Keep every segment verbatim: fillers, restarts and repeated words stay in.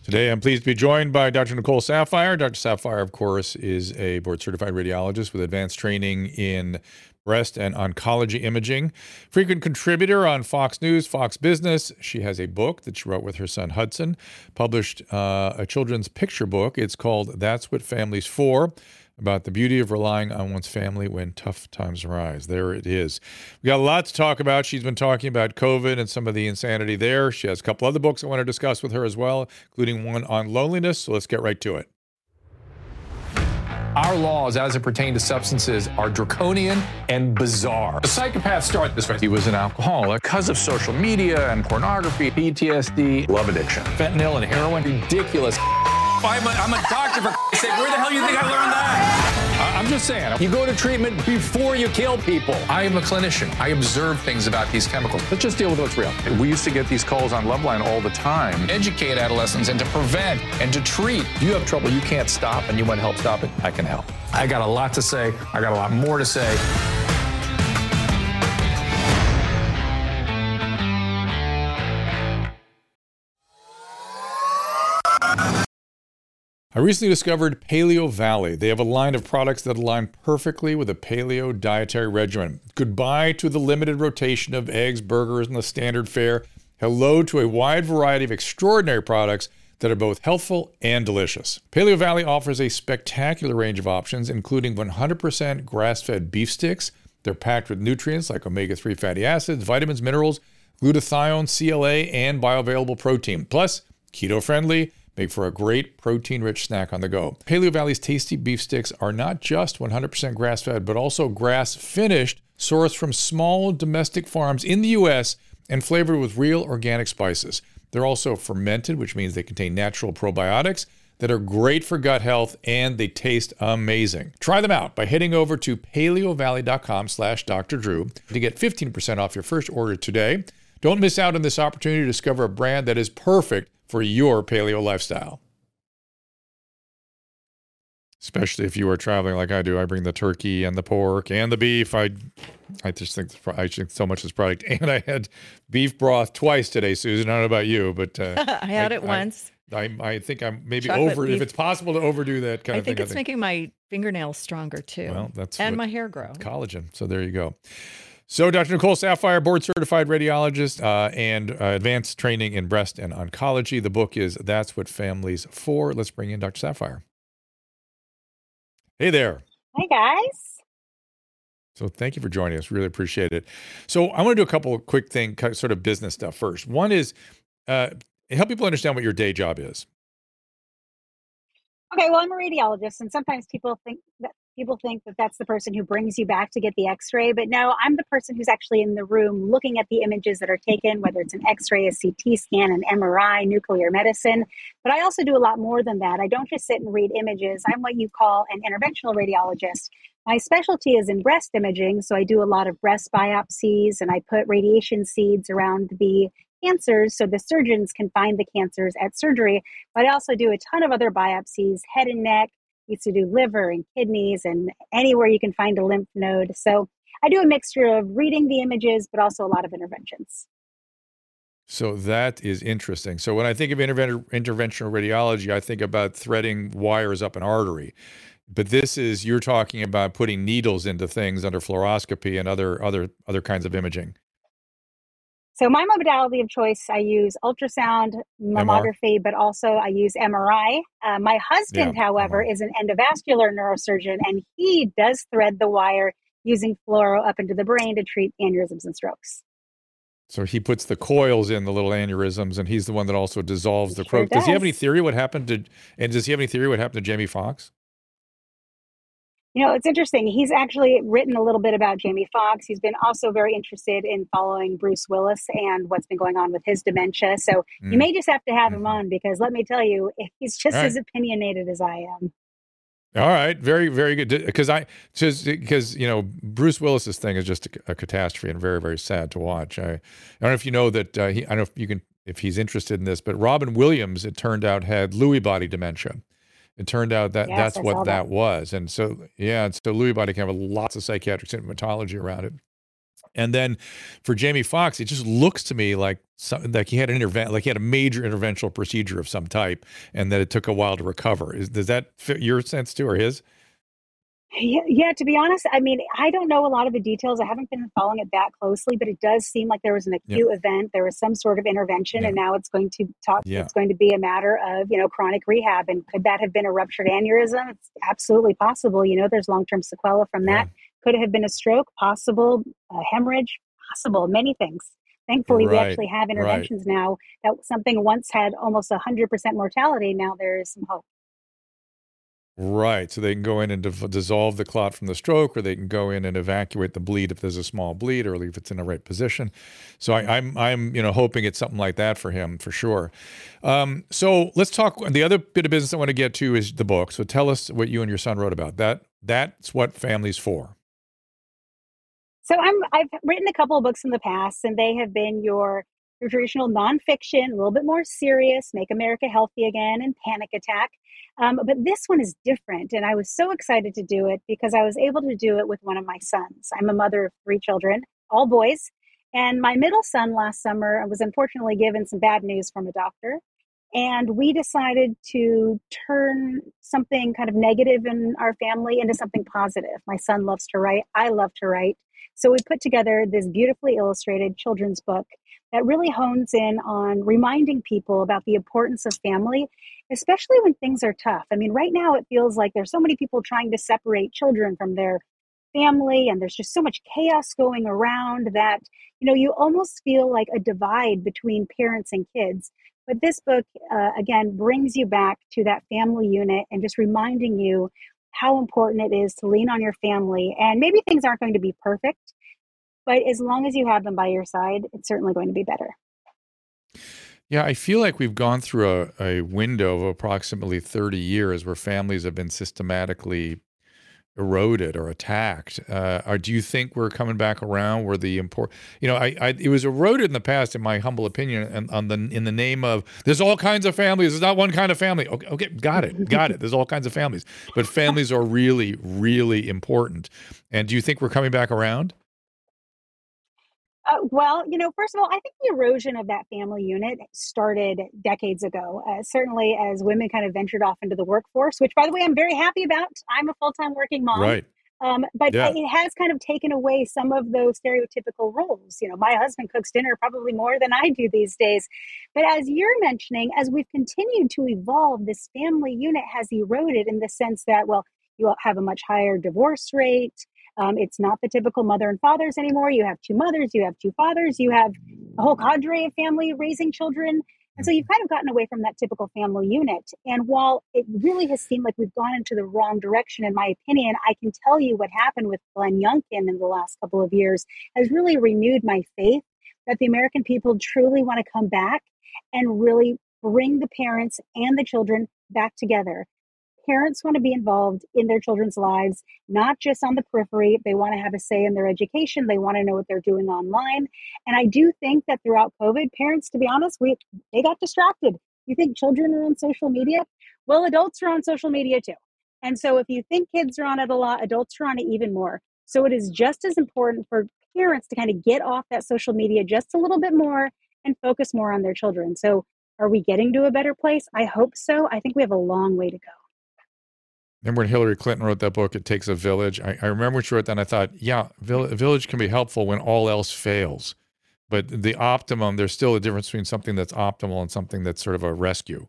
Today, I'm pleased to be joined by Doctor Nicole Saphier. Doctor Saphier, of course, is a board-certified radiologist with advanced training in breast and oncology imaging. Frequent contributor on Fox News, Fox Business. She has a book that she wrote with her son Hudson, published uh, a children's picture book. It's called That's What Family's For, about the beauty of relying on one's family when tough times arise. There it is. We got a lot to talk about. She's been talking about COVID and some of the insanity there. She has a couple other books I want to discuss with her as well, including one on loneliness. So let's get right to it. Our laws as it pertains to substances are draconian and bizarre. The psychopaths start this way. He was an alcoholic because of social media and pornography, P T S D, love addiction, fentanyl and heroin. Ridiculous. I'm a, I'm a doctor, for Christ's sake. Where the hell do you think I learned that? I'm just saying, you go to treatment before you kill people. I am a clinician. I observe things about these chemicals. Let's just deal with what's real. We used to get these calls on Loveline all the time. Educate adolescents and to prevent and to treat. If you have trouble you can't stop and you want to help stop it, I can help. I got a lot to say. I got a lot more to say. I recently discovered Paleo Valley. They have a line of products that align perfectly with a paleo dietary regimen. Goodbye to the limited rotation of eggs, burgers, and the standard fare. Hello to a wide variety of extraordinary products that are both healthful and delicious. Paleo Valley offers a spectacular range of options, including one hundred percent grass-fed beef sticks. They're packed with nutrients like omega three fatty acids, vitamins, minerals, glutathione, C L A, and bioavailable protein. Plus, keto-friendly, make for a great protein-rich snack on the go. Paleo Valley's tasty beef sticks are not just one hundred percent grass-fed, but also grass-finished, sourced from small domestic farms in the U S and flavored with real organic spices. They're also fermented, which means they contain natural probiotics that are great for gut health, and they taste amazing. Try them out by heading over to paleovalley.com slash Dr. Drew to get fifteen percent off your first order today. Don't miss out on this opportunity to discover a brand that is perfect for your paleo lifestyle. Especially if you are traveling like I do. I bring the turkey and the pork and the beef. I I just think I think so much of this product. And I had beef broth twice today, Susan. I don't know about you, but uh, I had I, it once. I, I, I think I'm maybe Chocolate over beef. if it's possible to overdo that kind I of thing. think it's making my fingernails stronger too. Well, that's and what- my hair grow. collagen. So there you go. So Doctor Nicole Saphier, board-certified radiologist uh, and uh, advanced training in breast and oncology. The book is That's What Family's For. Let's bring in Doctor Saphier. Hey there. Hi, guys. So thank you for joining us. Really appreciate it. So I want to do a couple of quick thing, kind of sort of business stuff first. One is uh, help people understand what your day job is. Okay, well, I'm a radiologist, and sometimes people think that people think that that's the person who brings you back to get the x-ray, but no, I'm the person who's actually in the room looking at the images that are taken, whether it's an x-ray, a C T scan, an M R I, nuclear medicine. But I also do a lot more than that. I don't just sit and read images. I'm what you call an interventional radiologist. My specialty is in breast imaging, so I do a lot of breast biopsies, and I put radiation seeds around the cancers so the surgeons can find the cancers at surgery. But I also do a ton of other biopsies, head and neck. Used to do liver and kidneys and anywhere you can find a lymph node. So I do a mixture of reading the images, but also a lot of interventions. So that is interesting. So when I think of interven- interventional radiology, I think about threading wires up an artery. But this is, you're talking about putting needles into things under fluoroscopy and other other other kinds of imaging. So my modality of choice, I use ultrasound, mammography, but also I use M R I. Uh, my husband, Yeah, however, M R I. is an endovascular neurosurgeon, and he does thread the wire using fluoro up into the brain to treat aneurysms and strokes. So he puts the coils in the little aneurysms, and he's the one that also dissolves the He sure croak. Does he have does. any theory what happened to, and does he have any theory what happened to Jamie Foxx? You know, it's interesting. He's actually written a little bit about Jamie Foxx. He's been also very interested in following Bruce Willis and what's been going on with his dementia. So Mm. you may just have to have Mhm. him on, because let me tell you, he's just All right. as opinionated as I am. All right, very, very good. Because I, just because you know, Bruce Willis's thing is just a, a catastrophe and very, very sad to watch. I, I don't know if you know that. Uh, he, I don't know if you can, if he's interested in this, but Robin Williams, it turned out, had Lewy body dementia. It turned out that Yes, that's I what saw that that. was, and so yeah, and so Lewy body can have lots of psychiatric symptomatology around it. And then for Jamie Foxx, it just looks to me like some, like he had an interven- like he had a major interventional procedure of some type, and that it took a while to recover. Is, does that fit your sense too, or his? Yeah, yeah, to be honest, I mean, I don't know a lot of the details. I haven't been following it that closely, but it does seem like there was an Yeah. acute event. There was some sort of intervention, Yeah. and now it's going to talk. Yeah. It's going to be a matter of, you know, chronic rehab. And could that have been a ruptured aneurysm? It's absolutely possible. You know, there's long-term sequela from that. Yeah. Could it have been a stroke? Possible. A hemorrhage? Possible. Many things. Thankfully, we Right, actually have right. interventions now that something once had almost one hundred percent mortality. Now there is some hope. Right. So they can go in and div- dissolve the clot from the stroke, or they can go in and evacuate the bleed if there's a small bleed, or if it's in the right position. So I, I'm, I'm, you know, hoping it's something like that for him for sure. Um, so let's talk. The other bit of business I want to get to is the book. So tell us what you and your son wrote about. That that's what Family's For. So I'm I've written a couple of books in the past, and they have been your your traditional nonfiction, a little bit more serious, Make America Healthy Again, and Panic Attack. Um, but this one is different, and I was so excited to do it because I was able to do it with one of my sons. I'm a mother of three children, all boys, and my middle son last summer was unfortunately given some bad news from a doctor. And we decided to turn something kind of negative in our family into something positive. My son loves to write. I love to write. So we put together this beautifully illustrated children's book that really hones in on reminding people about the importance of family, especially when things are tough. I mean, right now it feels like there's so many people trying to separate children from their family, and there's just so much chaos going around that, you know, you almost feel like a divide between parents and kids. But this book, uh, again, brings you back to that family unit and just reminding you how important it is to lean on your family. And maybe things aren't going to be perfect, but as long as you have them by your side, it's certainly going to be better. Yeah, I feel like we've gone through a, a window of approximately thirty years where families have been systematically eroded or attacked. Uh, or do you think we're coming back around where the import, you know, I, I, it was eroded in the past, in my humble opinion, and on the in the name of there's all kinds of families. There's not one kind of family. Okay, okay, got it, got it. There's all kinds of families, but families are really, really important. And do you think we're coming back around? Uh, well, you know, first of all, I think the erosion of that family unit started decades ago. Uh, certainly, as women kind of ventured off into the workforce, which, by the way, I'm very happy about. I'm a full-time working mom. Right. Um, but Yeah. it has kind of taken away some of those stereotypical roles. You know, my husband cooks dinner probably more than I do these days. But as you're mentioning, as we've continued to evolve, this family unit has eroded in the sense that, well, you have a much higher divorce rate. Um, it's not the typical mother and fathers anymore. You have two mothers, you have two fathers, you have a whole cadre of family raising children. And so you've kind of gotten away from that typical family unit. And while it really has seemed like we've gone into the wrong direction, in my opinion, I can tell you what happened with Glenn Youngkin in the last couple of years has really renewed my faith that the American people truly want to come back and really bring the parents and the children back together. Parents want to be involved in their children's lives, not just on the periphery. They want to have a say in their education. They want to know what they're doing online. And I do think that throughout COVID, parents, to be honest, we they got distracted. You think children are on social media? Well, adults are on social media too. And so if you think kids are on it a lot, adults are on it even more. So it is just as important for parents to kind of get off that social media just a little bit more and focus more on their children. So are we getting to a better place? I hope so. I think we have a long way to go. Remember when Hillary Clinton wrote that book, It Takes a Village? I, I remember when she wrote that, and I thought, yeah, vill- a village can be helpful when all else fails. But the optimum, there's still a difference between something that's optimal and something that's sort of a rescue.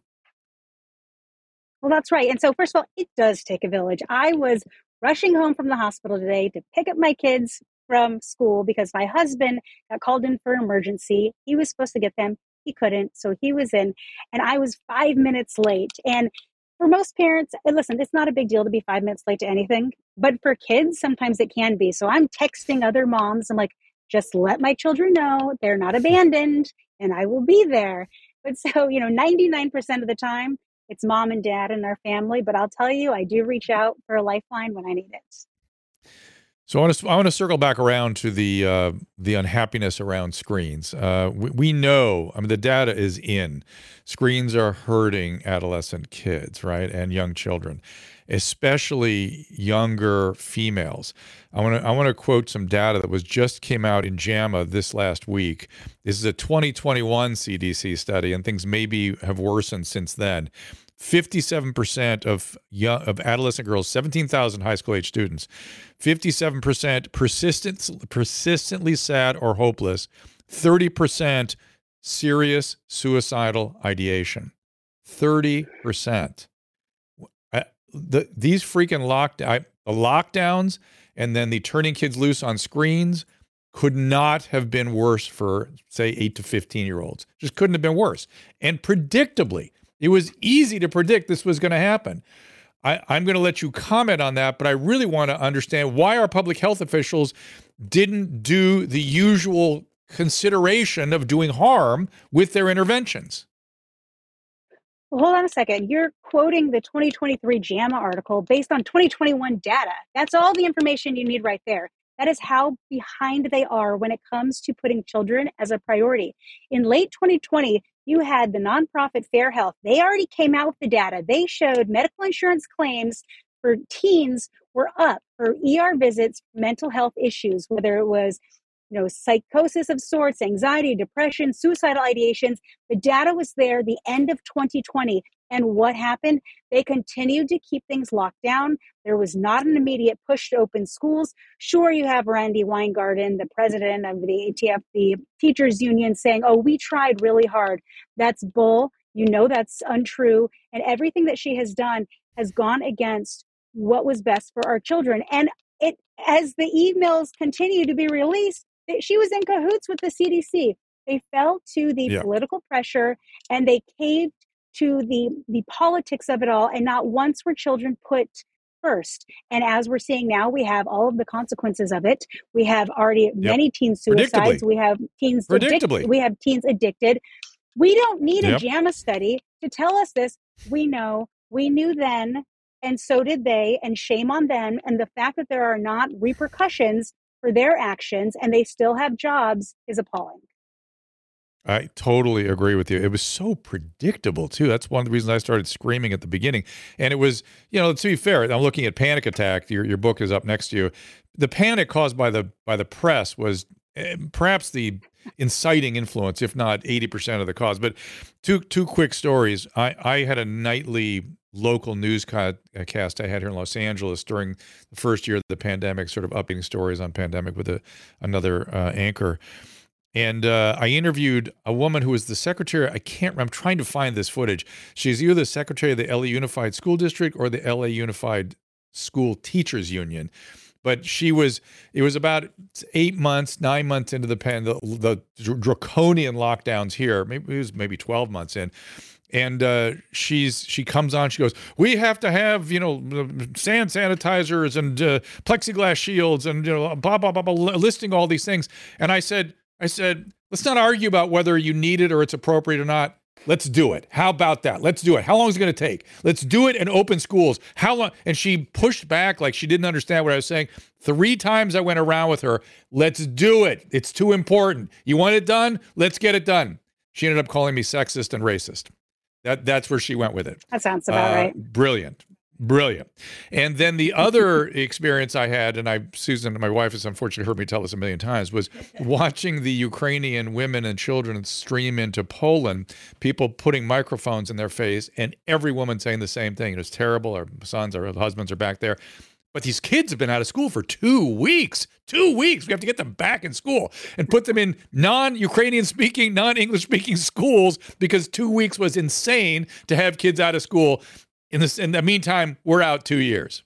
Well, that's right. And so, first of all, it does take a village. I was rushing home from the hospital today to pick up my kids from school because my husband got called in for an emergency. He was supposed to get them. He couldn't. So he was in, and I was five minutes late. And for most parents, and listen, it's not a big deal to be five minutes late to anything, but for kids, sometimes it can be. So I'm texting other moms. I'm like, just let my children know they're not abandoned and I will be there. But so, you know, ninety-nine percent of the time, it's mom and dad in our family. But I'll tell you, I do reach out for a lifeline when I need it. So I want to I want to circle back around to the uh, the unhappiness around screens. Uh, we, we know, I mean, the data is in Screens are hurting adolescent kids, right, and young children, especially younger females. I want to I want to quote some data that was just came out in JAMA this last week. This is a twenty twenty-one C D C study, and things maybe have worsened since then. fifty-seven percent of young, of adolescent girls, seventeen thousand high school age students, fifty-seven percent persistent, persistently sad or hopeless, thirty percent serious suicidal ideation. thirty percent. The, these freaking lockdown, the lockdowns and then the turning kids loose on screens could not have been worse for, say, eight to fifteen year olds. Just couldn't have been worse. And predictably, it was easy to predict this was going to happen. I, I'm going to let you comment on that, but I really want to understand why our public health officials didn't do the usual consideration of doing harm with their interventions. Well, hold on a second. You're quoting the twenty twenty-three JAMA article based on twenty twenty-one data. That's all the information you need right there. That is how behind they are when it comes to putting children as a priority. In late twenty twenty, you had the nonprofit Fair Health. They already came out with the data. They showed medical insurance claims for teens were up for E R visits, mental health issues, whether it was you know, psychosis of sorts, anxiety, depression, suicidal ideations. The data was there the end of twenty twenty. And what happened? They continued to keep things locked down. There was not an immediate push to open schools. Sure, you have Randi Weingarten, the president of the A T F, the teachers union, saying, oh, we tried really hard. That's bull. You know that's untrue. And everything that she has done has gone against what was best for our children. And it, as the emails continue to be released, she was in cahoots with the C D C. They fell to the yeah. political pressure and they caved to the, the politics of it all. And not once were children put first. And as we're seeing now, we have all of the consequences of it. We have already yep. many teen suicides. We have teens addicted. We have teens addicted. We don't need yep. a JAMA study to tell us this. We know, we knew then, and so did they, and shame on them. And the fact that there are not repercussions for their actions and they still have jobs is appalling. I totally agree with you. It was so predictable too. That's one of the reasons I started screaming at the beginning. And it was, you know, to be fair, I'm looking at Panic Attack. Your your book is up next to you. The panic caused by the by the press was uh, perhaps the inciting influence, if not eighty percent of the cause. But two two quick stories. I, I had a nightly local newscast I had here in Los Angeles during the first year of the pandemic, sort of upping stories on pandemic with a, another uh, anchor. And uh, I interviewed a woman who was the secretary. I can't, I'm trying to find this footage. She's either the secretary of the L A Unified School District or the L A Unified School Teachers Union. But she was, it was about eight months, nine months into the, pan, the, the draconian lockdowns here. Maybe it was maybe twelve months in. And uh, she's she comes on. She goes, "We have to have you know sand sanitizers and uh, plexiglass shields and you know blah blah blah blah," listing all these things. And I said, I said, let's not argue about whether you need it or it's appropriate or not. Let's do it. How about that? Let's do it. How long is it going to take? Let's do it and open schools. How long? And she pushed back like she didn't understand what I was saying. Three times I went around with her. Let's do it. It's too important. You want it done? Let's get it done. She ended up calling me sexist and racist. That that's where she went with it. That sounds about uh, right. Brilliant. Brilliant. And then the other experience I had, and I, Susan, my wife has unfortunately heard me tell this a million times, was watching the Ukrainian women and children stream into Poland, people putting microphones in their face, and every woman saying the same thing. It was terrible. Our sons, our husbands are back there. But these kids have been out of school for two weeks. Two weeks. We have to get them back in school and put them in non-Ukrainian speaking, non-English speaking schools because two weeks was insane to have kids out of school. In, this, in the meantime, we're out two years.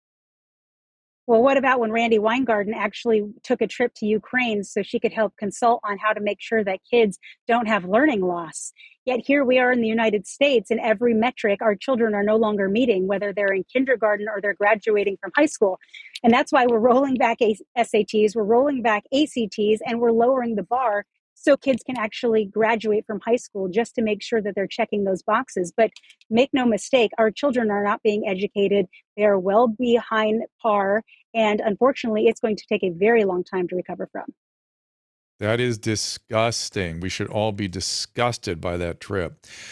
Well, what about when Randi Weingarten actually took a trip to Ukraine so she could help consult on how to make sure that kids don't have learning loss? Yet here we are in the United States, and every metric our children are no longer meeting, whether they're in kindergarten or they're graduating from high school. And that's why we're rolling back S A Ts, we're rolling back A C Ts, and we're lowering the bar so kids can actually graduate from high school just to make sure that they're checking those boxes. But make no mistake, our children are not being educated. They are well behind par. And unfortunately, it's going to take a very long time to recover from. That is disgusting. We should all be disgusted by that trip.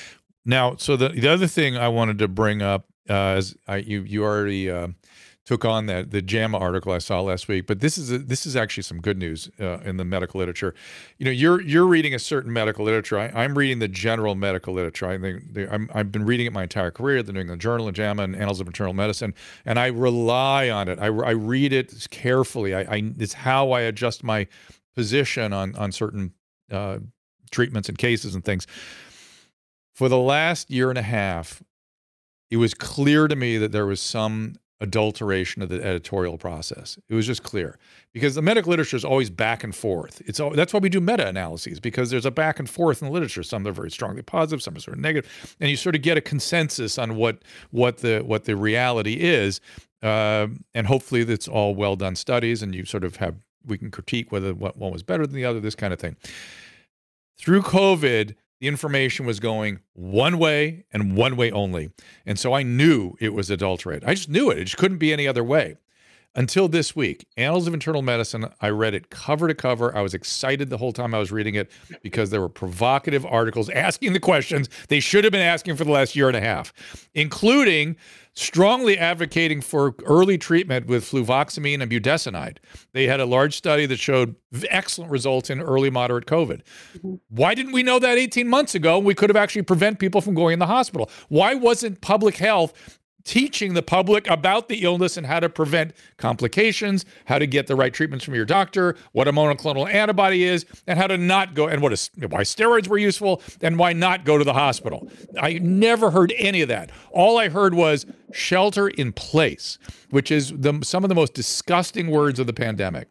Now, so the, the other thing I wanted to bring up, uh, is I, you you already uh, took on that the JAMA article I saw last week, but this is a, this is actually some good news uh, in the medical literature. You know, you're you're reading a certain medical literature. I, I'm reading the general medical literature. I think they, I'm, I've been reading it my entire career. The New England Journal and JAMA and Annals of Internal Medicine, and I rely on it. I, I read it carefully. I, I it's how I adjust my position on on certain uh, treatments and cases and things. For the last year and a half, it was clear to me that there was some adulteration of the editorial process. It was just clear because the medical literature is always back and forth. It's all, that's why we do meta-analyses, because there's a back and forth in the literature. Some are very strongly positive, some are sort of negative, and you sort of get a consensus on what what the what the reality is, uh, and hopefully it's all well done studies, and you sort of have we can critique whether one was better than the other, this kind of thing. Through COVID, the information was going one way and one way only. And so I knew it was adulterated. I just knew it. It just couldn't be any other way. Until this week, Annals of Internal Medicine, I read it cover to cover. I was excited the whole time I was reading it because there were provocative articles asking the questions they should have been asking for the last year and a half, including strongly advocating for early treatment with fluvoxamine and budesonide. They had a large study that showed excellent results in early moderate COVID. Mm-hmm. Why didn't we know that eighteen months ago? We could have actually prevent people from going in the hospital. Why wasn't public health teaching the public about the illness and how to prevent complications, how to get the right treatments from your doctor, what a monoclonal antibody is, and how to not go, and what is, why steroids were useful, and why not go to the hospital? I never heard any of that. All I heard was shelter in place, which is the, some of the most disgusting words of the pandemic.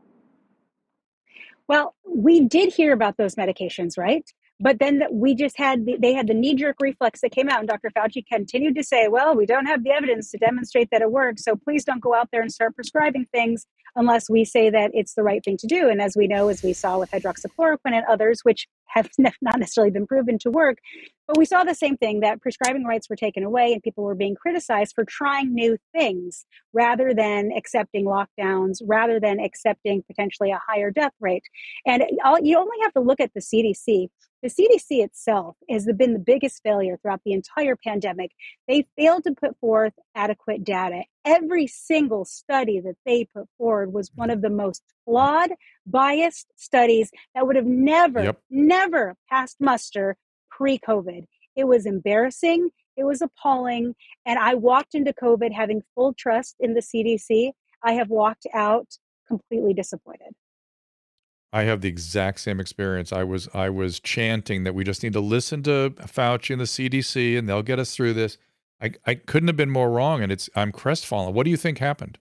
Well, we did hear about those medications, right? But then we just had, the, they had the knee-jerk reflex that came out, and Doctor Fauci continued to say, well, we don't have the evidence to demonstrate that it works, so please don't go out there and start prescribing things unless we say that it's the right thing to do. And as we know, as we saw with hydroxychloroquine and others, which have not necessarily been proven to work, but we saw the same thing, that prescribing rights were taken away and people were being criticized for trying new things rather than accepting lockdowns, rather than accepting potentially a higher death rate. And all, you only have to look at the C D C. The C D C itself has been the biggest failure throughout the entire pandemic. They failed to put forth adequate data. Every single study that they put forward was one of the most flawed, biased studies that would have never, yep. never passed muster pre-COVID. It was embarrassing. It was appalling. And I walked into COVID having full trust in the C D C. I have walked out completely disappointed. I have the exact same experience. I was I was chanting that we just need to listen to Fauci and the C D C, and they'll get us through this. I, I couldn't have been more wrong, and it's I'm crestfallen. What do you think happened?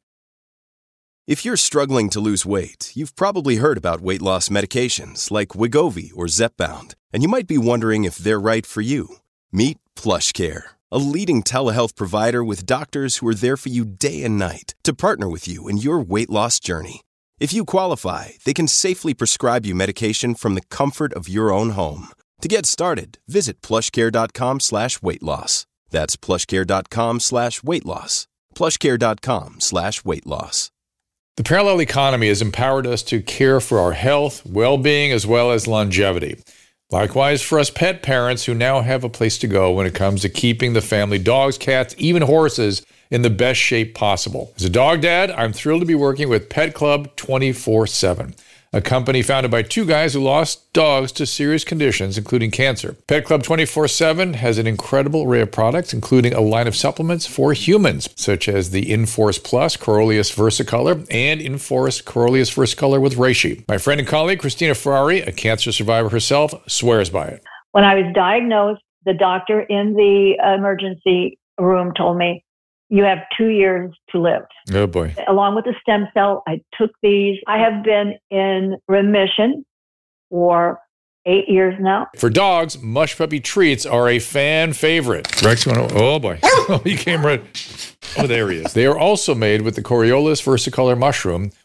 If you're struggling to lose weight, you've probably heard about weight loss medications like Wegovy or Zepbound, and you might be wondering if they're right for you. Meet PlushCare, a leading telehealth provider with doctors who are there for you day and night to partner with you in your weight loss journey. If you qualify, they can safely prescribe you medication from the comfort of your own home. To get started, visit plushcare.com slash weight loss. That's plushcare.com slash weight loss. plushcare.com slash weight loss. The parallel economy has empowered us to care for our health, well-being, as well as longevity. Likewise, for us pet parents who now have a place to go when it comes to keeping the family dogs, cats, even horses in the best shape possible. As a dog dad, I'm thrilled to be working with Pet Club twenty-four seven, a company founded by two guys who lost dogs to serious conditions, including cancer. Pet Club twenty-four seven has an incredible array of products, including a line of supplements for humans, such as the Inforce Plus Coreolus Versicolor and Inforce Coreolus Versicolor with Reishi. My friend and colleague, Christina Ferrari, a cancer survivor herself, swears by it. When I was diagnosed, the doctor in the emergency room told me, you have two years to live. Oh, boy. Along with the stem cell, I took these. I have been in remission for eight years now. For dogs, Mush Puppy treats are a fan favorite. Rex, you want to, oh, boy. Oh, he came right. Oh, there he is. They are also made with the Coreolus Versicolor mushroom,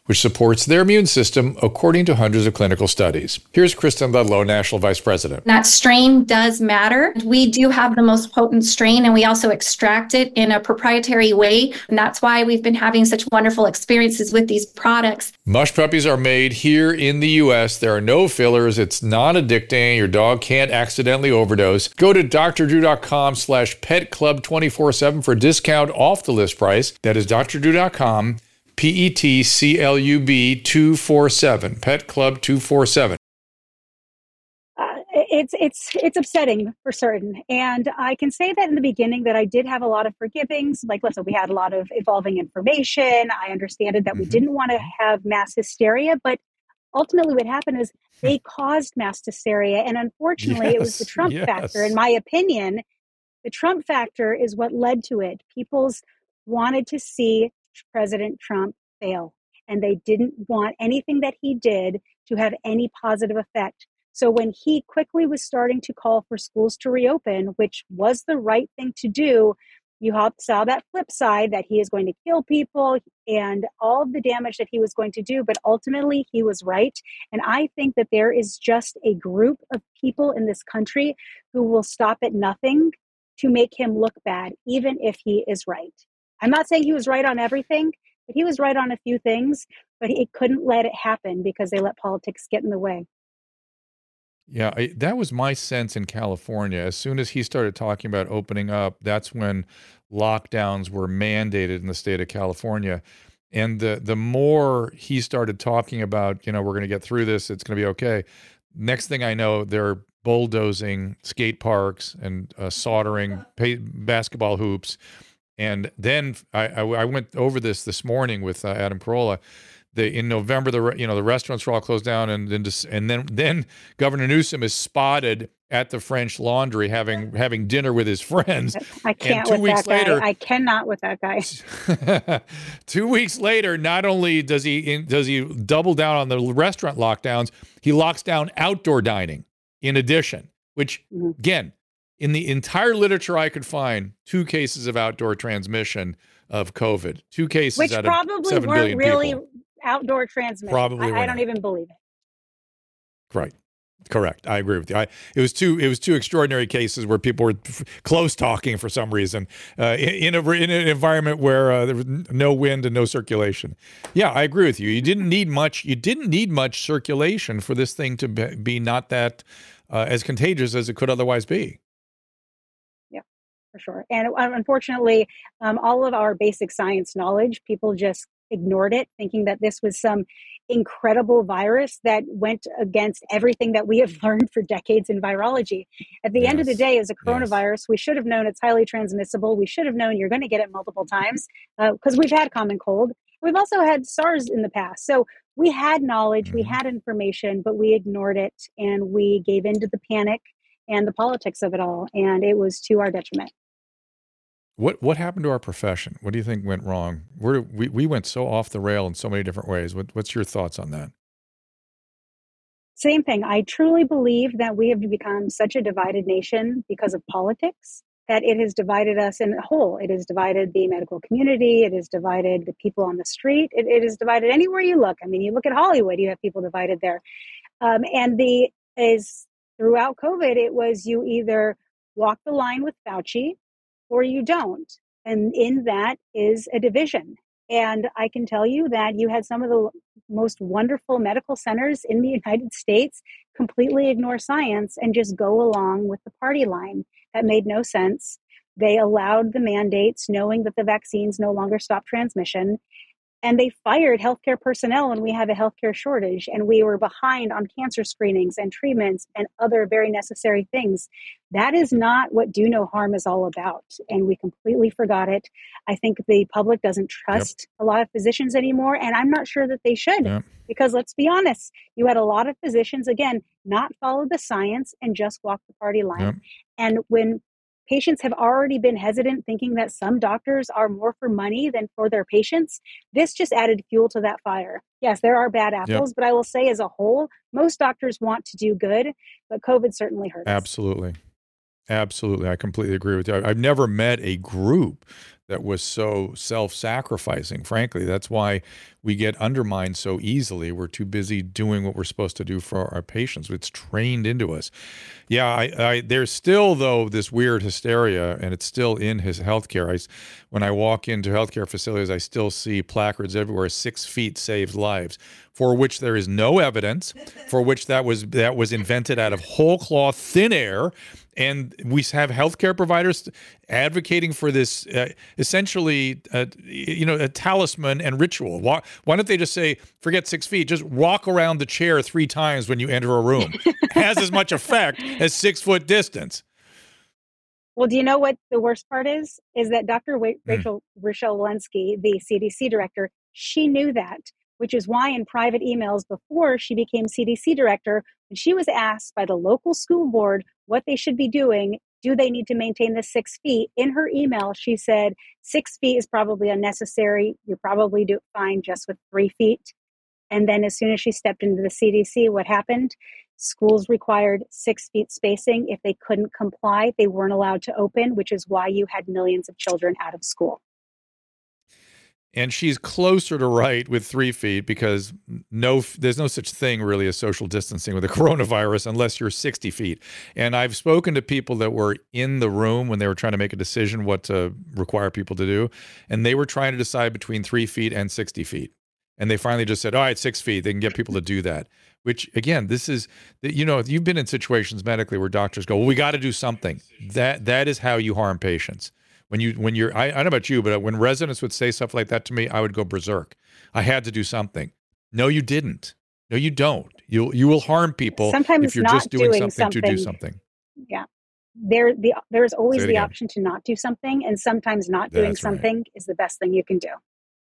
which supports their immune system according to hundreds of clinical studies. Here's Kristen Ludlow, National Vice President. That strain does matter. We do have the most potent strain, and we also extract it in a proprietary way. And that's why we've been having such wonderful experiences with these products. Mush Puppies are made here in the U S. There are no fillers. It's non-addicting. Your dog can't accidentally overdose. Go to drdrew.com slash pet club twenty-four seven for a discount off the list price. That is drdrew dot com. P E T C L U B two four seven, Pet Club two four seven. Uh, it's it's it's upsetting for certain, and I can say that in the beginning that I did have a lot of forgivings. Like, listen, we had a lot of evolving information. I understood that mm-hmm. we didn't want to have mass hysteria, but ultimately, what happened is they caused mass hysteria, and unfortunately, yes, it was the Trump yes. factor. In my opinion, the Trump factor is what led to it. People's wanted to see President Trump fail, and they didn't want anything that he did to have any positive effect. So when he quickly was starting to call for schools to reopen, which was the right thing to do, you saw that flip side that he is going to kill people and all of the damage that he was going to do. But ultimately, he was right. And I think that there is just a group of people in this country who will stop at nothing to make him look bad, even if he is right. I'm not saying he was right on everything, but he was right on a few things, but he couldn't let it happen because they let politics get in the way. Yeah, I, that was my sense in California. As soon as he started talking about opening up, that's when lockdowns were mandated in the state of California. And the the more he started talking about, you know, we're going to get through this, it's going to be okay. Next thing I know, they're bulldozing skate parks and uh, soldering pay, basketball hoops. And then I, I, I went over this this morning with uh, Adam Carolla. The, in November, the you know the restaurants were all closed down, and then and then then Governor Newsom is spotted at the French Laundry having having dinner with his friends. I can't with that guy. Later, I cannot with that guy. Two weeks later, not only does he does he double down on the restaurant lockdowns, he locks down outdoor dining in addition. Which mm-hmm. again, in the entire literature I could find, two cases of outdoor transmission of COVID, two cases which out probably of seven weren't billion really people. Outdoor transmission. Probably I, I don't even believe it. Right. Correct. I agree with you. I, it was two. It was two extraordinary cases where people were f- close talking for some reason uh, in, in, a, in an environment where uh, there was no wind and no circulation. Yeah, I agree with you. You didn't need much. You didn't need much circulation for this thing to be, be not that uh, as contagious as it could otherwise be. Yeah, for sure. And uh, unfortunately, um, all of our basic science knowledge, people just ignored it, thinking that this was some incredible virus that went against everything that we have learned for decades in virology. At the yes. end of the day, as a coronavirus, yes. we should have known it's highly transmissible. We should have known you're going to get it multiple times because uh, we've had common cold. We've also had SARS in the past. So we had knowledge, mm-hmm. we had information, but we ignored it and we gave into the panic and the politics of it all. And it was to our detriment. What what happened to our profession? What do you think went wrong? We're, we we went so off the rail in so many different ways. What, what's your thoughts on that? Same thing. I truly believe that we have become such a divided nation because of politics that it has divided us in a whole. It has divided the medical community. It has divided the people on the street. It, it has divided anywhere you look. I mean, you look at Hollywood, you have people divided there. Um, and the is throughout COVID, it was you either walk the line with Fauci or you don't. And in that is a division. And I can tell you that you had some of the most wonderful medical centers in the United States completely ignore science and just go along with the party line. That made no sense. They allowed the mandates knowing that the vaccines no longer stop transmission. And they fired healthcare personnel when we have a healthcare shortage and we were behind on cancer screenings and treatments and other very necessary things. That is not what do no harm is all about. And we completely forgot it. I think the public doesn't trust yep. a lot of physicians anymore. And I'm not sure that they should, yep. because let's be honest, you had a lot of physicians, again, not follow the science and just walk the party line. Yep. And when patients have already been hesitant, thinking that some doctors are more for money than for their patients. This just added fuel to that fire. Yes, there are bad apples, yep. but I will say as a whole, most doctors want to do good, but COVID certainly hurt us. Absolutely. Absolutely. I completely agree with you. I've never met a group that was so self-sacrificing, frankly. That's why we get undermined so easily. We're too busy doing what we're supposed to do for our patients. It's trained into us. Yeah, I, I, there's still, though, this weird hysteria, and it's still in his healthcare. I, when I walk into healthcare facilities, I still see placards everywhere, six feet saves lives, for which there is no evidence, for which that was that was invented out of whole cloth, thin air. And we have healthcare providers advocating for this, uh, essentially, uh, you know, a talisman and ritual. Why, why don't they just say, forget six feet, just walk around the chair three times when you enter a room? Has as much effect as six foot distance. Well, do you know what the worst part is? Is that Doctor Wa- Rachel mm. Rochelle Walensky, the C D C director, she knew that, which is why in private emails before she became C D C director, when she was asked by the local school board what they should be doing, do they need to maintain the six feet? In her email, she said, six feet is probably unnecessary. You're probably do fine just with three feet. And then as soon as she stepped into the C D C, what happened? Schools required six feet spacing. If they couldn't comply, they weren't allowed to open, which is why you had millions of children out of school. And she's closer to right with three feet because no, there's no such thing really as social distancing with the coronavirus unless you're sixty feet. And I've spoken to people that were in the room when they were trying to make a decision what to require people to do. And they were trying to decide between three feet and sixty feet. And they finally just said, all right, six feet. They can get people to do that. Which, again, this is, you know, you've been in situations medically where doctors go, well, we got to do something. That That is how you harm patients. When you, when you're, I, I don't know about you, but when residents would say stuff like that to me, I would go berserk. I had to do something. No, you didn't. No, you don't. You you will harm people Sometimes if you're not just doing, doing something, something to do something. Yeah, there the there's always the again. option to not do something, and sometimes not doing That's something right. is the best thing you can do.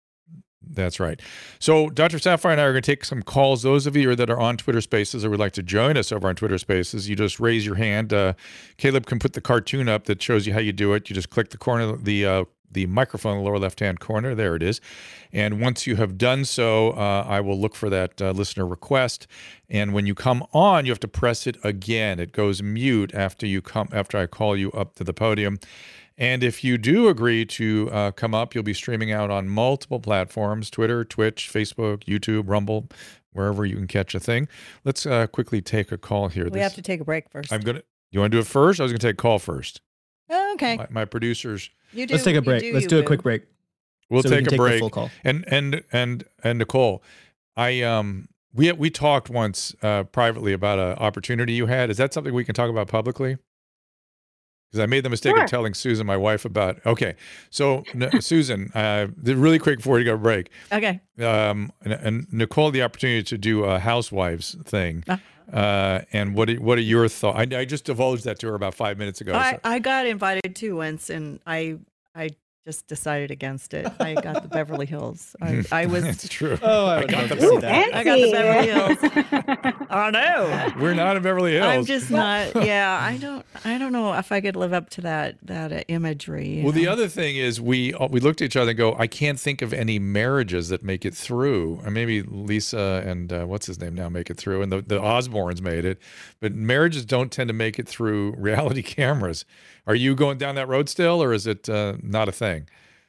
That's right. So Doctor Safire and I are going to take some calls. Those of you that are on Twitter Spaces or would like to join us over on Twitter Spaces, you just raise your hand. Uh, Caleb can put the cartoon up that shows you how you do it. You just click the corner, the uh, the microphone in the lower left-hand corner. There it is. And once you have done so, uh, I will look for that uh, listener request. And when you come on, you have to press it again. It goes mute after you come after I call you up to the podium. And if you do agree to uh, come up, you'll be streaming out on multiple platforms, Twitter, Twitch, Facebook, YouTube, Rumble, wherever you can catch a thing. Let's uh, quickly take a call here. We This, have to take a break first. I'm gonna. You want to do it first? I was going to take a call first. Oh, okay. My, my producers. You do, Let's take a you break. do Let's you, do a boo. quick break. We'll so we take can a take the break. full call. And and and and Nicole, I um we we talked once uh, privately about an opportunity you had. Is that something we can talk about publicly? Because I made the mistake Sure. of telling Susan, my wife, about. Okay, so n- Susan, uh, really quick before you go to break. Okay. Um, and, and Nicole, the opportunity to do a housewives thing. Uh. Uh, and what are, what are your thoughts? I, I just divulged that to her about five minutes ago. I, so- I got invited too once, and I I just decided against it. I got the Beverly Hills. I, I was. It's true. Oh, I would got love the to see that. I got the Fancy. Beverly Hills. I know. We're not in Beverly Hills. I'm just not. Yeah, I don't. I don't know if I could live up to that that uh, imagery. you Well, the know? other thing is we uh, we looked at each other and go, I can't think of any marriages that make it through. And maybe Lisa and uh, what's his name now make it through, and the, the Osbournes made it. But marriages don't tend to make it through reality cameras. Are you going down that road still, or is it uh, not a thing?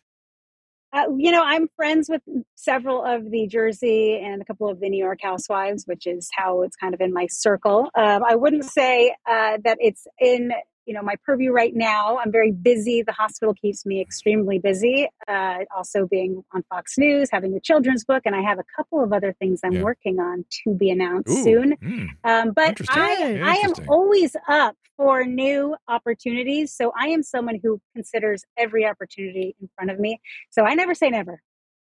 Uh, you know, I'm friends with several of the Jersey and a couple of the New York housewives, which is how it's kind of in my circle. Um, I wouldn't say uh, that it's in, you know, my purview right now. I'm very busy. The hospital keeps me extremely busy. Uh, also being on Fox News, having the children's book, and I have a couple of other things I'm Yeah. working on to be announced Ooh, soon. mm. Um, but Interesting. I, I am Interesting. always up for new opportunities. So I am someone who considers every opportunity in front of me. So I never say never.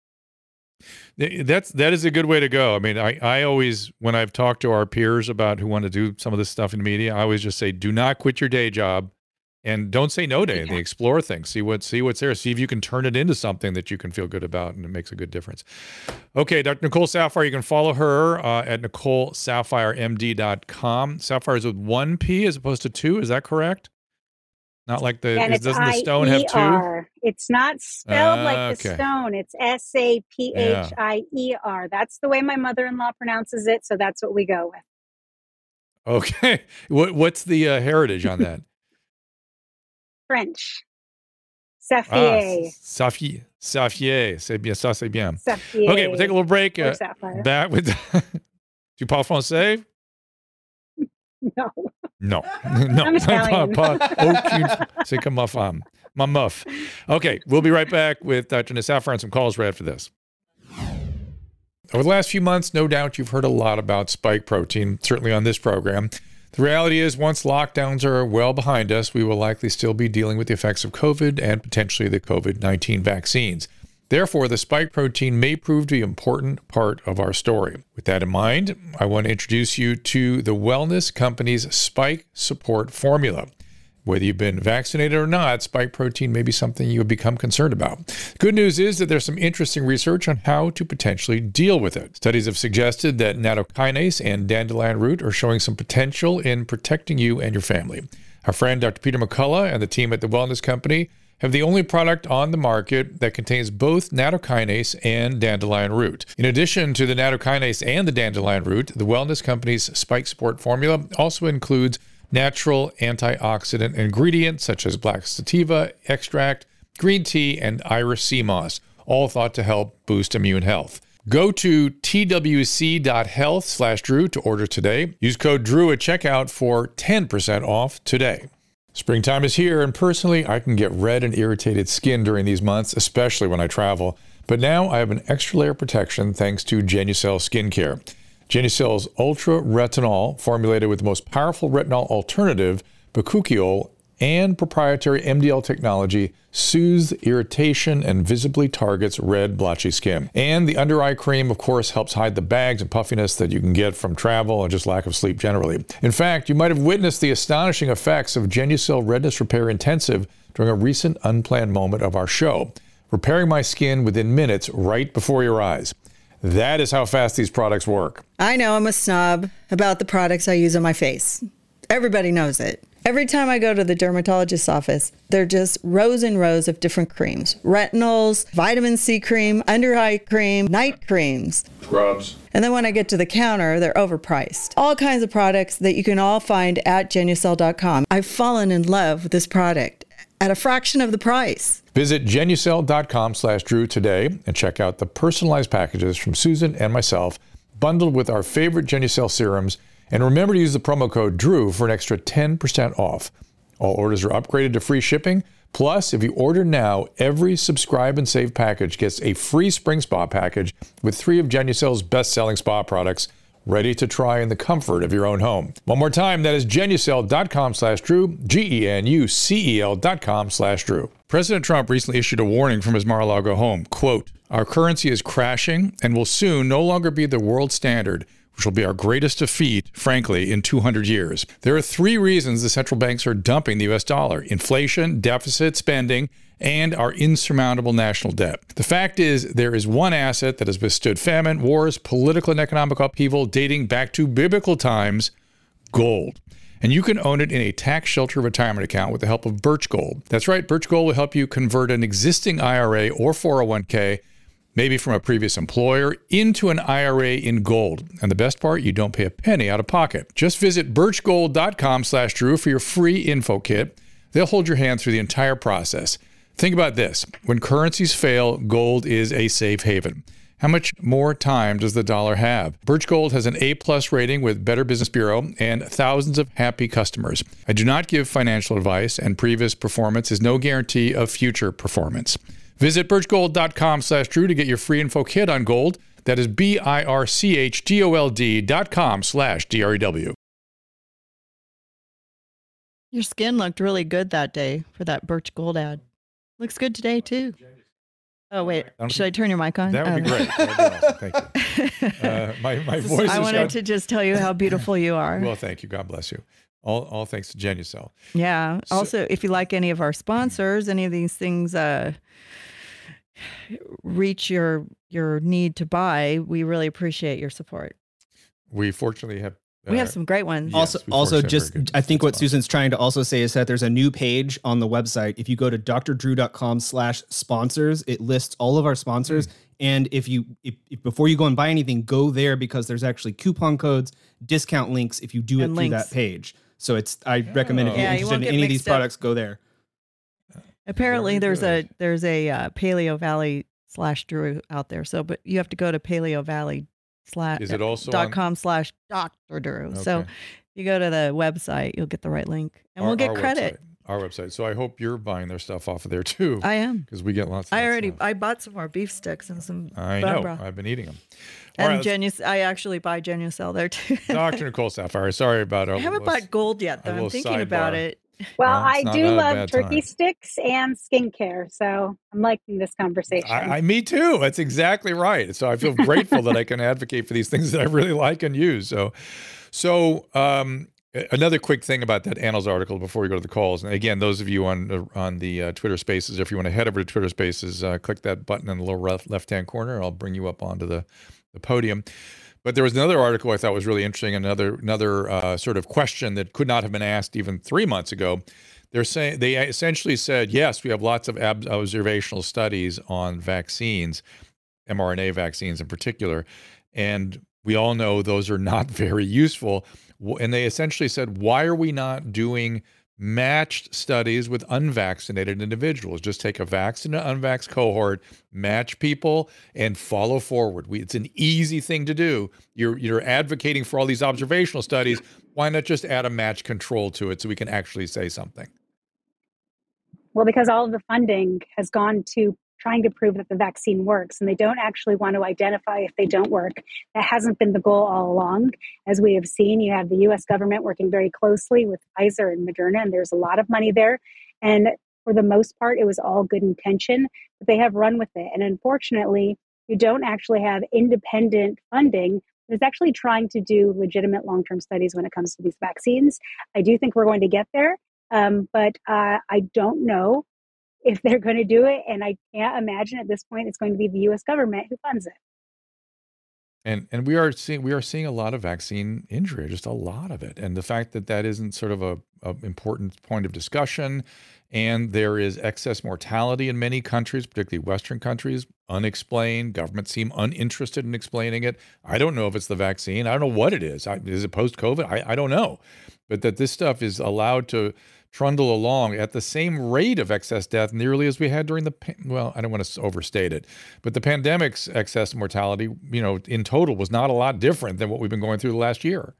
That's that is a good way to go. I mean, I, I always, when I've talked to our peers about who want to do some of this stuff in the media, I always just say, do not quit your day job, and don't say no to anything. Yeah. Explore things, see what see what's there, see if you can turn it into something that you can feel good about, and it makes a good difference. Okay, Doctor Nicole Safire, you can follow her uh, at nicole safire m d dot com. Sapphire is with one P as opposed to two. Is that correct? Not like the And is, it's doesn't the stone have two? I E R. It's not spelled Ah, like the okay. stone. It's S A P H I E R. That's the way my mother-in-law pronounces it. So that's what we go with. Okay, what what's the uh, heritage on that? French. Ah, Sapphire. Sapphire. Sapphire. C'est bien ça, c'est bien. Sapphire. Okay, we'll take a little break. Or Uh, sapphire. back with... Tu parles français? No. Non. non. I'm Italian. Pas, pas aucune. C'est comme ma femme. Ma meuf. Okay, we'll be right back with Doctor Nassafar and some calls right after this. Over the last few months, no doubt you've heard a lot about spike protein, certainly on this program. The reality is, once lockdowns are well behind us, we will likely still be dealing with the effects of COVID and potentially the COVID nineteen vaccines. Therefore, the spike protein may prove to be an important part of our story. With that in mind, I want to introduce you to the Wellness Company's Spike Support Formula. Whether you've been vaccinated or not, spike protein may be something you have become concerned about. Good news is that there's some interesting research on how to potentially deal with it. Studies have suggested that nattokinase and dandelion root are showing some potential in protecting you and your family. Our friend Doctor Peter McCullough and the team at the Wellness Company have the only product on the market that contains both nattokinase and dandelion root. In addition to the nattokinase and the dandelion root, the Wellness Company's Spike Support Formula also includes natural antioxidant ingredients such as black sativa extract, green tea, and Irish sea moss, all thought to help boost immune health. Go to twc.health slash Drew to order today. Use code Drew at checkout for ten percent off today. Springtime is here, and personally, I can get red and irritated skin during these months, especially when I travel. But now I have an extra layer of protection thanks to Genucel Skincare. Genucel's Ultra Retinol, formulated with the most powerful retinol alternative, bakuchiol, and proprietary M D L technology, soothes irritation and visibly targets red, blotchy skin. And the under eye cream, of course, helps hide the bags and puffiness that you can get from travel and just lack of sleep generally. In fact, you might have witnessed the astonishing effects of Genucel Redness Repair Intensive during a recent unplanned moment of our show, repairing my skin within minutes right before your eyes. That is how fast these products work. I know I'm a snob about the products I use on my face. Everybody knows it. Every time I go to the dermatologist's office, they're just rows and rows of different creams. Retinols, vitamin C cream, under eye cream, night creams. Scrubs. And then when I get to the counter, they're overpriced. All kinds of products that you can all find at Genucel dot com. I've fallen in love with this product at a fraction of the price. Visit Genucel.com slash Drew today and check out the personalized packages from Susan and myself, bundled with our favorite Genucel serums. And remember to use the promo code Drew for an extra ten percent off. All orders are upgraded to free shipping. Plus, if you order now, every subscribe and save package gets a free spring spa package with three of Genucel's best-selling spa products, ready to try in the comfort of your own home. One more time, that is Genucel.com slash Drew, G E N U C E L dot com slash Drew. President Trump recently issued a warning from his Mar-a-Lago home. Quote, "Our currency is crashing and will soon no longer be the world standard, which will be our greatest defeat, frankly, in two hundred years. There are three reasons the central banks are dumping the U S dollar: inflation, deficit spending, and our insurmountable national debt. The fact is, there is one asset that has withstood famine, wars, political and economic upheaval dating back to biblical times: gold. And you can own it in a tax-sheltered retirement account with the help of Birch Gold. That's right, Birch Gold will help you convert an existing I R A or four oh one k, maybe from a previous employer, into an I R A in gold. And the best part, you don't pay a penny out of pocket. Just visit birchgold.com slash Drew for your free info kit. They'll hold your hand through the entire process. Think about this. When currencies fail, gold is a safe haven. How much more time does the dollar have? Birch Gold has an A-plus rating with Better Business Bureau and thousands of happy customers. I do not give financial advice, and previous performance is no guarantee of future performance. Visit birchgold.com slash Drew to get your free info kit on gold. That is B-I-R-C-H-G-O-L-D dot com slash D-R-E-W. Your skin looked really good that day for that Birch Gold ad. Looks good today, too. Oh, wait. Should I turn your mic on? That would oh. be great. That would be awesome. Thank you. Uh, my, my voice I is wanted gone. to just tell you how beautiful you are. Well, thank you. God bless you. All, all thanks to Genucel. Yeah. So- Also, if you like any of our sponsors, any of these things uh, reach your your need to buy, we really appreciate your support. We fortunately have We have uh, some great ones. Yes, also, we also fortunately have just very good I think what sponsors. Susan's trying to also say is that there's a new page on the website. If you go to drdrew.com slash sponsors, it lists all of our sponsors. Mm. And if you if, if before you go and buy anything, go there because there's actually coupon codes, discount links if you do it And through links. that page. So it's I recommend if you're Yeah, you interested won't in get any of these mixed up. products, go there. Apparently, Very there's good. a there's a uh, Paleo Valley slash Drew out there. So, but you have to go to Paleo Valley slash Is it also dot on com slash Doctor Drew. So, Okay. if you go to the website, you'll get the right link, and our, we'll get our credit. Website, our website. So I hope you're buying their stuff off of there too. I am. Because we get lots of I that already stuff. I bought some more beef sticks and some I bone know. broth. I've been eating them. All And right, Genu, I actually buy Genucel there too. Doctor Nicole Sapphire. Sorry about our I haven't little- bought gold yet, a though. I'm little thinking about sidebar. it. Well, Well, it's I not- do not a love bad turkey time. sticks and skincare, so I'm liking this conversation. I, I, me too. That's exactly right. So I feel grateful that I can advocate for these things that I really like and use. So, so um, another quick thing about that Annals article before we go to the calls. And again, those of you on the, on the uh, Twitter Spaces, if you want to head over to Twitter Spaces, uh, click that button in the lower left, left-hand corner. I'll bring you up onto the, the podium. But there was another article I thought was really interesting, another another uh, sort of question that could not have been asked even three months ago. They're saying they essentially said, yes, we have lots of ab- observational studies on vaccines, mRNA vaccines in particular, and we all know those are not very useful. And they essentially said, why are we not doing matched studies with unvaccinated individuals? Just take a vaccinated and unvaxxed cohort, match people, and follow forward. We, it's an easy thing to do. You're you're advocating for all these observational studies. Why not just add a match control to it so we can actually say something? Well, because all of the funding has gone to trying to prove that the vaccine works, and they don't actually want to identify if they don't work. That hasn't been the goal all along. As we have seen, you have the U S government working very closely with Pfizer and Moderna, and there's a lot of money there. And for the most part, it was all good intention, but they have run with it. And unfortunately, you don't actually have independent funding that's actually trying to do legitimate long-term studies when it comes to these vaccines. I do think we're going to get there, um, but uh, I don't know if they're going to do it. And I can't imagine at this point it's going to be the U S government who funds it. And and we are seeing we are seeing a lot of vaccine injury, just a lot of it. And the fact that that isn't sort of a, a important point of discussion, and there is excess mortality in many countries, particularly Western countries, unexplained. Governments seem uninterested in explaining it. I don't know if it's the vaccine. I don't know what it is. I, is it post-COVID? I, I don't know. But that this stuff is allowed to trundle along at the same rate of excess death nearly as we had during the, well, I don't want to overstate it, but the pandemic's excess mortality, you know, in total was not a lot different than what we've been going through the last year.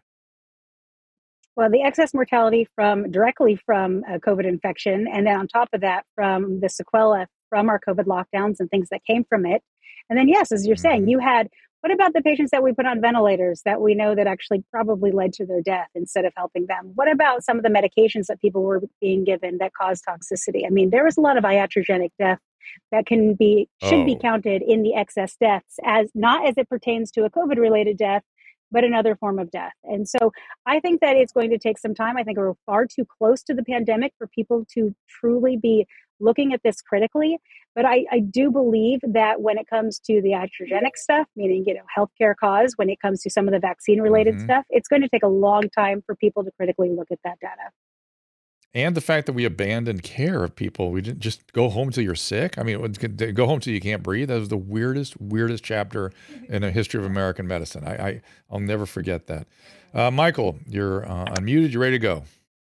Well, the excess mortality from directly from a COVID infection, and then on top of that, from the sequela from our COVID lockdowns and things that came from it. And then, yes, as you're Mm-hmm. saying, you had, what about the patients that we put on ventilators that we know that actually probably led to their death instead of helping them? What about some of the medications that people were being given that caused toxicity? I mean, there was a lot of iatrogenic death that can be, should be Oh. counted in the excess deaths, as not as it pertains to a COVID related death, but another form of death. And so I think that it's going to take some time. I think we're far too close to the pandemic for people to truly be looking at this critically. But I, I do believe that when it comes to the iatrogenic stuff, meaning, you know, healthcare cause, when it comes to some of the vaccine related Mhm. stuff, it's going to take a long time for people to critically look at that data. And the fact that we abandoned care of people. We didn't just go home till you're sick. I mean, it was- go home till you can't breathe. That was the weirdest, weirdest chapter in the history of American medicine. I, I I'll never forget that. Uh, Michael, you're uh, unmuted. You're ready to go.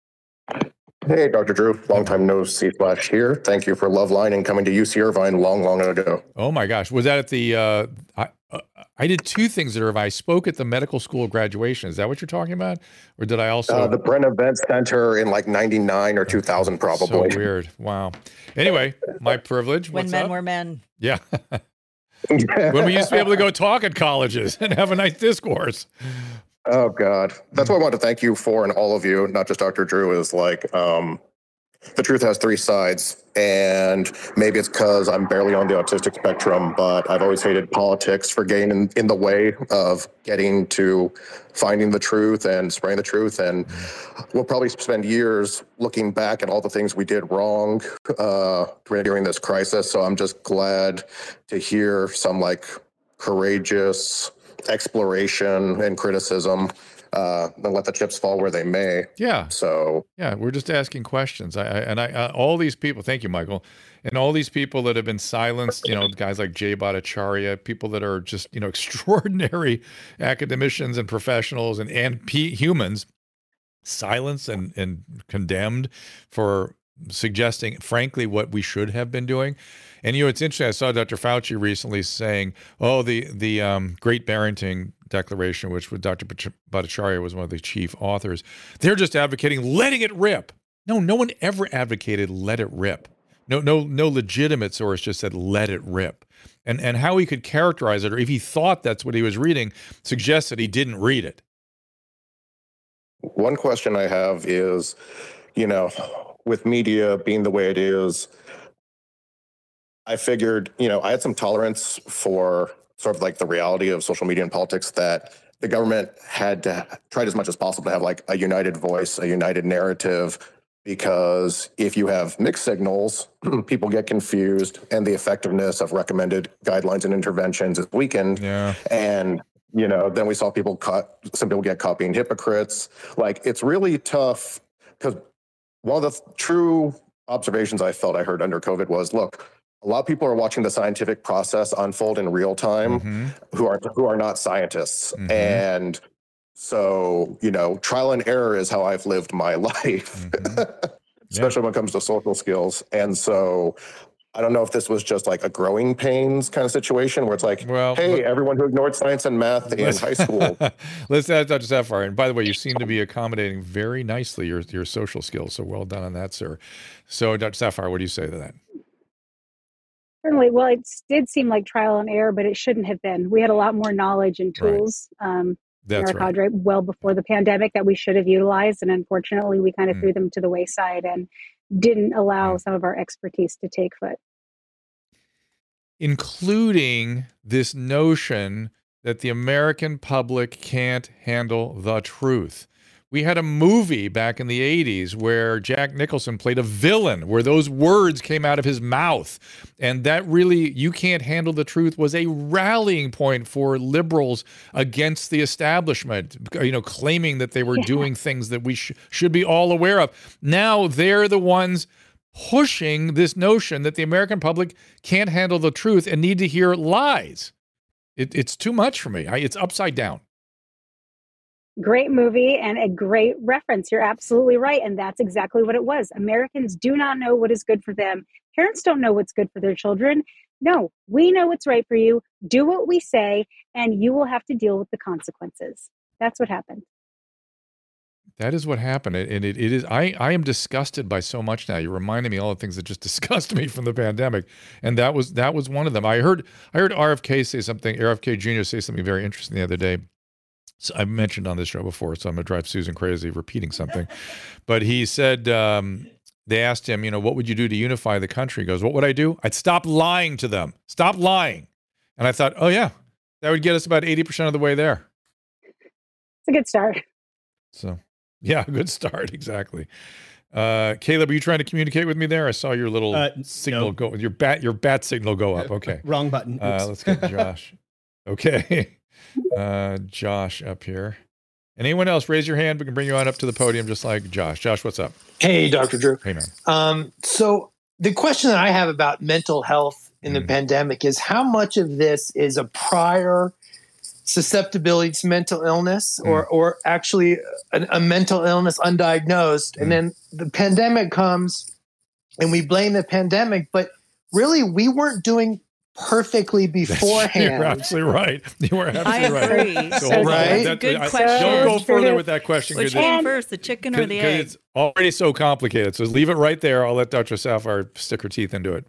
Hey, Doctor Drew. Long time no see slash here. Thank you for Loveline and coming to U C Irvine long, long ago. Oh my gosh, was that at the? Uh, I uh, I did two things at Irvine. I spoke at the medical school graduation. Is that what you're talking about, or did I also? Uh, the Brent Event Center in like ninety-nine or two thousand, probably. So weird. Wow. Anyway, my privilege. When What's men up? were men. Yeah. When we used to be able to go talk at colleges and have a nice discourse. Oh God, that's what I want to thank you for, and all of you, not just Doctor Drew. Is like um, the truth has three sides, and maybe it's because I'm barely on the autistic spectrum, but I've always hated politics for getting in, in the way of getting to finding the truth and spreading the truth. And we'll probably spend years looking back at all the things we did wrong uh, during this crisis. So I'm just glad to hear some like courageous exploration and criticism, uh, and let the chips fall where they may. Yeah. So Yeah, we're just asking questions. I, I and I uh, all these people. Thank you, Michael, and all these people that have been silenced. You know, guys like Jay Bhattacharya, people that are just you know extraordinary academicians and professionals and and p- humans, silenced and and condemned for suggesting, frankly, what we should have been doing. And, you know, it's interesting. I saw Doctor Fauci recently saying, oh, the, the um, Great Barrington Declaration, which with Doctor Bhattacharya was one of the chief authors, they're just advocating letting it rip. No, no one ever advocated let it rip. No, no, no legitimate source just said let it rip. And and how he could characterize it, or if he thought that's what he was reading, suggests that he didn't read it. One question I have is, you know, with media being the way it is, I figured, you know, I had some tolerance for sort of like the reality of social media and politics, that the government had to try as much as possible to have like a united voice, a united narrative, because if you have mixed signals, people get confused and the effectiveness of recommended guidelines and interventions is weakened. Yeah. And, you know, then we saw people cut, some people get caught being hypocrites. Like, it's really tough, because one of the true observations I felt I heard under COVID was, look, a lot of people are watching the scientific process unfold in real time, Mm-hmm. who are who are not scientists. Mhm. And so, you know, trial and error is how I've lived my life, Mhm. especially when it comes to social skills. And so I don't know if this was just like a growing pains kind of situation where it's like, Well, hey, look- everyone who ignored science and math in Let's- high school. Let's add Doctor Sapphire. And by the way, you seem to be accommodating very nicely your, your social skills. So well done on that, sir. So Doctor Sapphire, what do you say to that? Certainly. Well, it did seem like trial and error, but it shouldn't have been. We had a lot more knowledge and Right. tools um, in That's our right. cadre well before the pandemic that we should have utilized. And unfortunately, we kind of Mm. threw them to the wayside and didn't allow Mm. some of our expertise to take foot. Including this notion that the American public can't handle the truth. We had a movie back in the eighties where Jack Nicholson played a villain, where those words came out of his mouth. And that really, you can't handle the truth, was a rallying point for liberals against the establishment, you know, claiming that they were Yeah. doing things that we sh- should be all aware of. Now they're the ones pushing this notion that the American public can't handle the truth and need to hear lies. It, it's too much for me. I, it's upside down. Great movie and a great reference. You're absolutely right. And that's exactly what it was. Americans do not know what is good for them. Parents don't know what's good for their children. No, we know what's right for you. Do what we say, and you will have to deal with the consequences. That's what happened. That is what happened. And it, it is, I, I am disgusted by so much now. You're reminding me all the things that just disgust me from the pandemic. And that was, that was one of them. I heard, I heard R F K say something, R F K Junior say something very interesting the other day. So I've mentioned on this show before, so I'm going to drive Susan crazy repeating something. But he said, um, they asked him, you know, what would you do to unify the country? He goes, what would I do? I'd stop lying to them. Stop lying. And I thought, oh, yeah, that would get us about eighty percent of the way there. It's a good start. So, yeah, good start. Exactly. Uh, Caleb, are you trying to communicate with me there? I saw your little Uh, signal no. go, your bat, your bat signal go up. Okay. Wrong button. Uh, Oops. let's get Josh. Okay. Uh, Josh up here. And anyone else, raise your hand. We can bring you on up to the podium just like Josh. Josh, what's up? Hey, Doctor Drew. Hey, man. Um, so the question that I have about mental health in the Mm. pandemic is how much of this is a prior susceptibility to mental illness or, or actually a, a mental illness undiagnosed. Mm. And then the pandemic comes and we blame the pandemic, but really we weren't doing perfectly beforehand. You're absolutely right. You were I absolutely agree. right. So hold on. right? That- Good I- question. Don't go So further true. with that question Which because came And- first, the chicken or the egg? it's already so complicated. So leave it right there. I'll let Doctor Sapphire stick her teeth into it.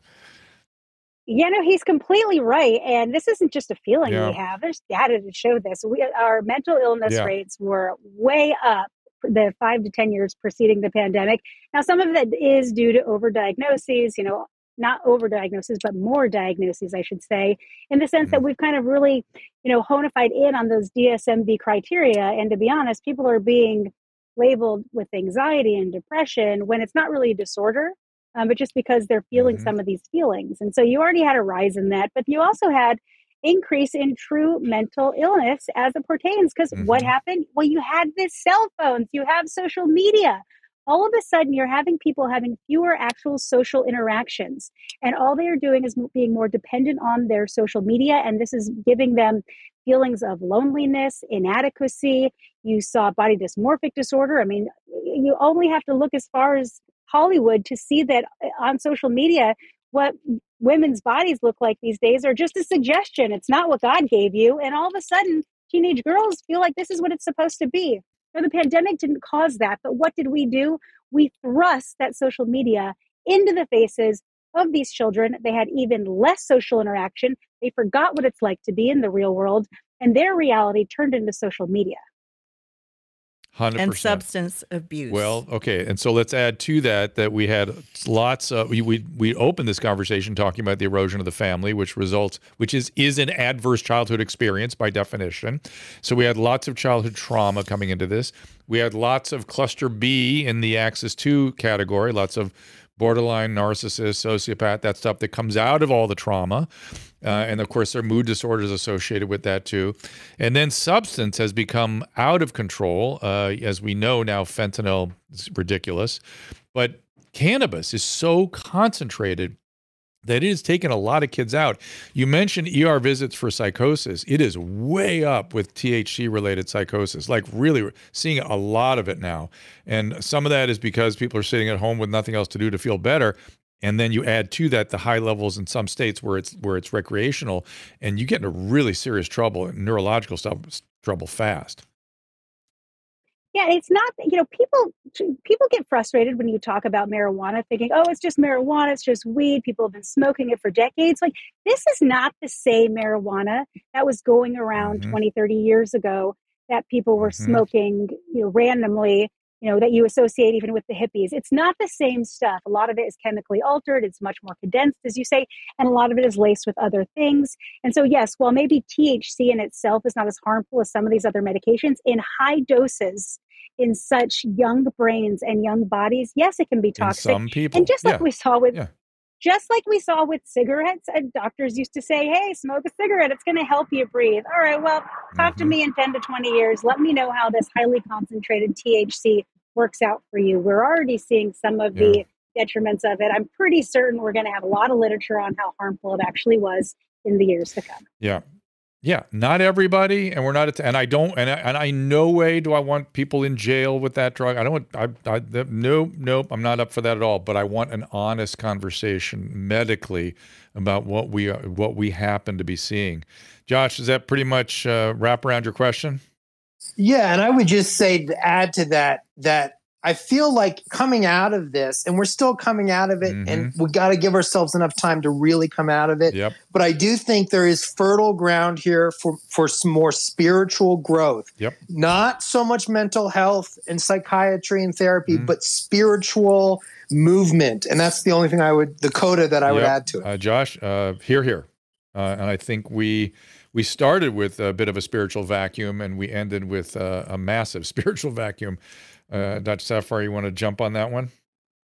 Yeah, no, he's completely right. And this isn't just a feeling Yeah. we have. There's data to show this. We, our mental illness Yeah. rates were way up the five to ten years preceding the pandemic. Now, some of it is due to overdiagnoses, you know, not overdiagnoses, but more diagnoses, I should say, in the sense that we've kind of really, you know, honified in on those D S M B criteria. And to be honest, people are being labeled with anxiety and depression when it's not really a disorder. Um, but just because they're feeling Mhm. some of these feelings. And so you already had a rise in that, but you also had increase in true mental illness as it pertains. Because what Mhm. happened? Well, you had this cell phones, you have social media. All of a sudden, you're having people having fewer actual social interactions. And all they are doing is m- being more dependent on their social media. And this is giving them feelings of loneliness, inadequacy. You saw body dysmorphic disorder. I mean, you only have to look as far as Hollywood to see that on social media, what women's bodies look like these days are just a suggestion. It's not what God gave you. And all of a sudden, teenage girls feel like this is what it's supposed to be. So the pandemic didn't cause that. But what did we do? We thrust that social media into the faces of these children. They had even less social interaction. They forgot what it's like to be in the real world, and their reality turned into social media. one hundred percent. And substance abuse. Well, okay. And so let's add to that that we had lots of, we, we, we opened this conversation talking about the erosion of the family, which results, which is, is an adverse childhood experience by definition. So we had lots of childhood trauma coming into this. We had lots of cluster B in the Axis two category, lots of borderline narcissist, sociopath, that stuff that comes out of all the trauma. Uh, and of course, there are mood disorders associated with that too. And then substance has become out of control. Uh, as we know now, fentanyl is ridiculous. But cannabis is so concentrated that it has taken a lot of kids out. You mentioned E R visits for psychosis. It is way up with T H C-related psychosis, like really seeing a lot of it now. And some of that is because people are sitting at home with nothing else to do to feel better. And then you add to that the high levels in some states where it's where it's recreational, and you get into really serious trouble, neurological stuff, trouble fast. Yeah, it's not, you know, people people get frustrated when you talk about marijuana, thinking, oh, it's just marijuana, it's just weed. People have been smoking it for decades. Like, this is not the same marijuana that was going around mm-hmm. twenty, thirty years ago that people were mm-hmm. smoking, you know, randomly, you know, that you associate even with the hippies. It's not the same stuff. A lot of it is chemically altered. It's much more condensed, as you say, and a lot of it is laced with other things. And so, yes, while maybe T H C in itself is not as harmful as some of these other medications, in high doses, in such young brains and young bodies, yes, it can be toxic. In some people. And just like yeah. we saw with, yeah. just like we saw with cigarettes, and doctors used to say, hey, smoke a cigarette. It's going to help you breathe. All right, well, talk mm-hmm. to me in ten to twenty years. Let me know how this highly concentrated T H C works out for you. We're already seeing some of yeah. the detriments of it. I'm pretty certain we're going to have a lot of literature on how harmful it actually was in the years to come. Yeah. Yeah, not everybody, and we're not, at, and I don't, and I, and I no way do I want people in jail with that drug. I don't want, I, I, the, no, nope, I'm not up for that at all. But I want an honest conversation medically about what we are, what we happen to be seeing. Josh, does that pretty much uh, wrap around your question? Yeah, and I would just say to add to that that I feel like coming out of this, and we're still coming out of it, mm-hmm. and we got to give ourselves enough time to really come out of it. Yep. But I do think there is fertile ground here for, for some more spiritual growth. Yep. Not so much mental health and psychiatry and therapy, mm-hmm. but spiritual movement. And that's the only thing I would, the coda that I yep. would add to it. Uh, Josh, uh, here, here. Uh, and I think we we started with a bit of a spiritual vacuum, and we ended with uh, a massive spiritual vacuum. Uh, Doctor Safar, you want to jump on that one?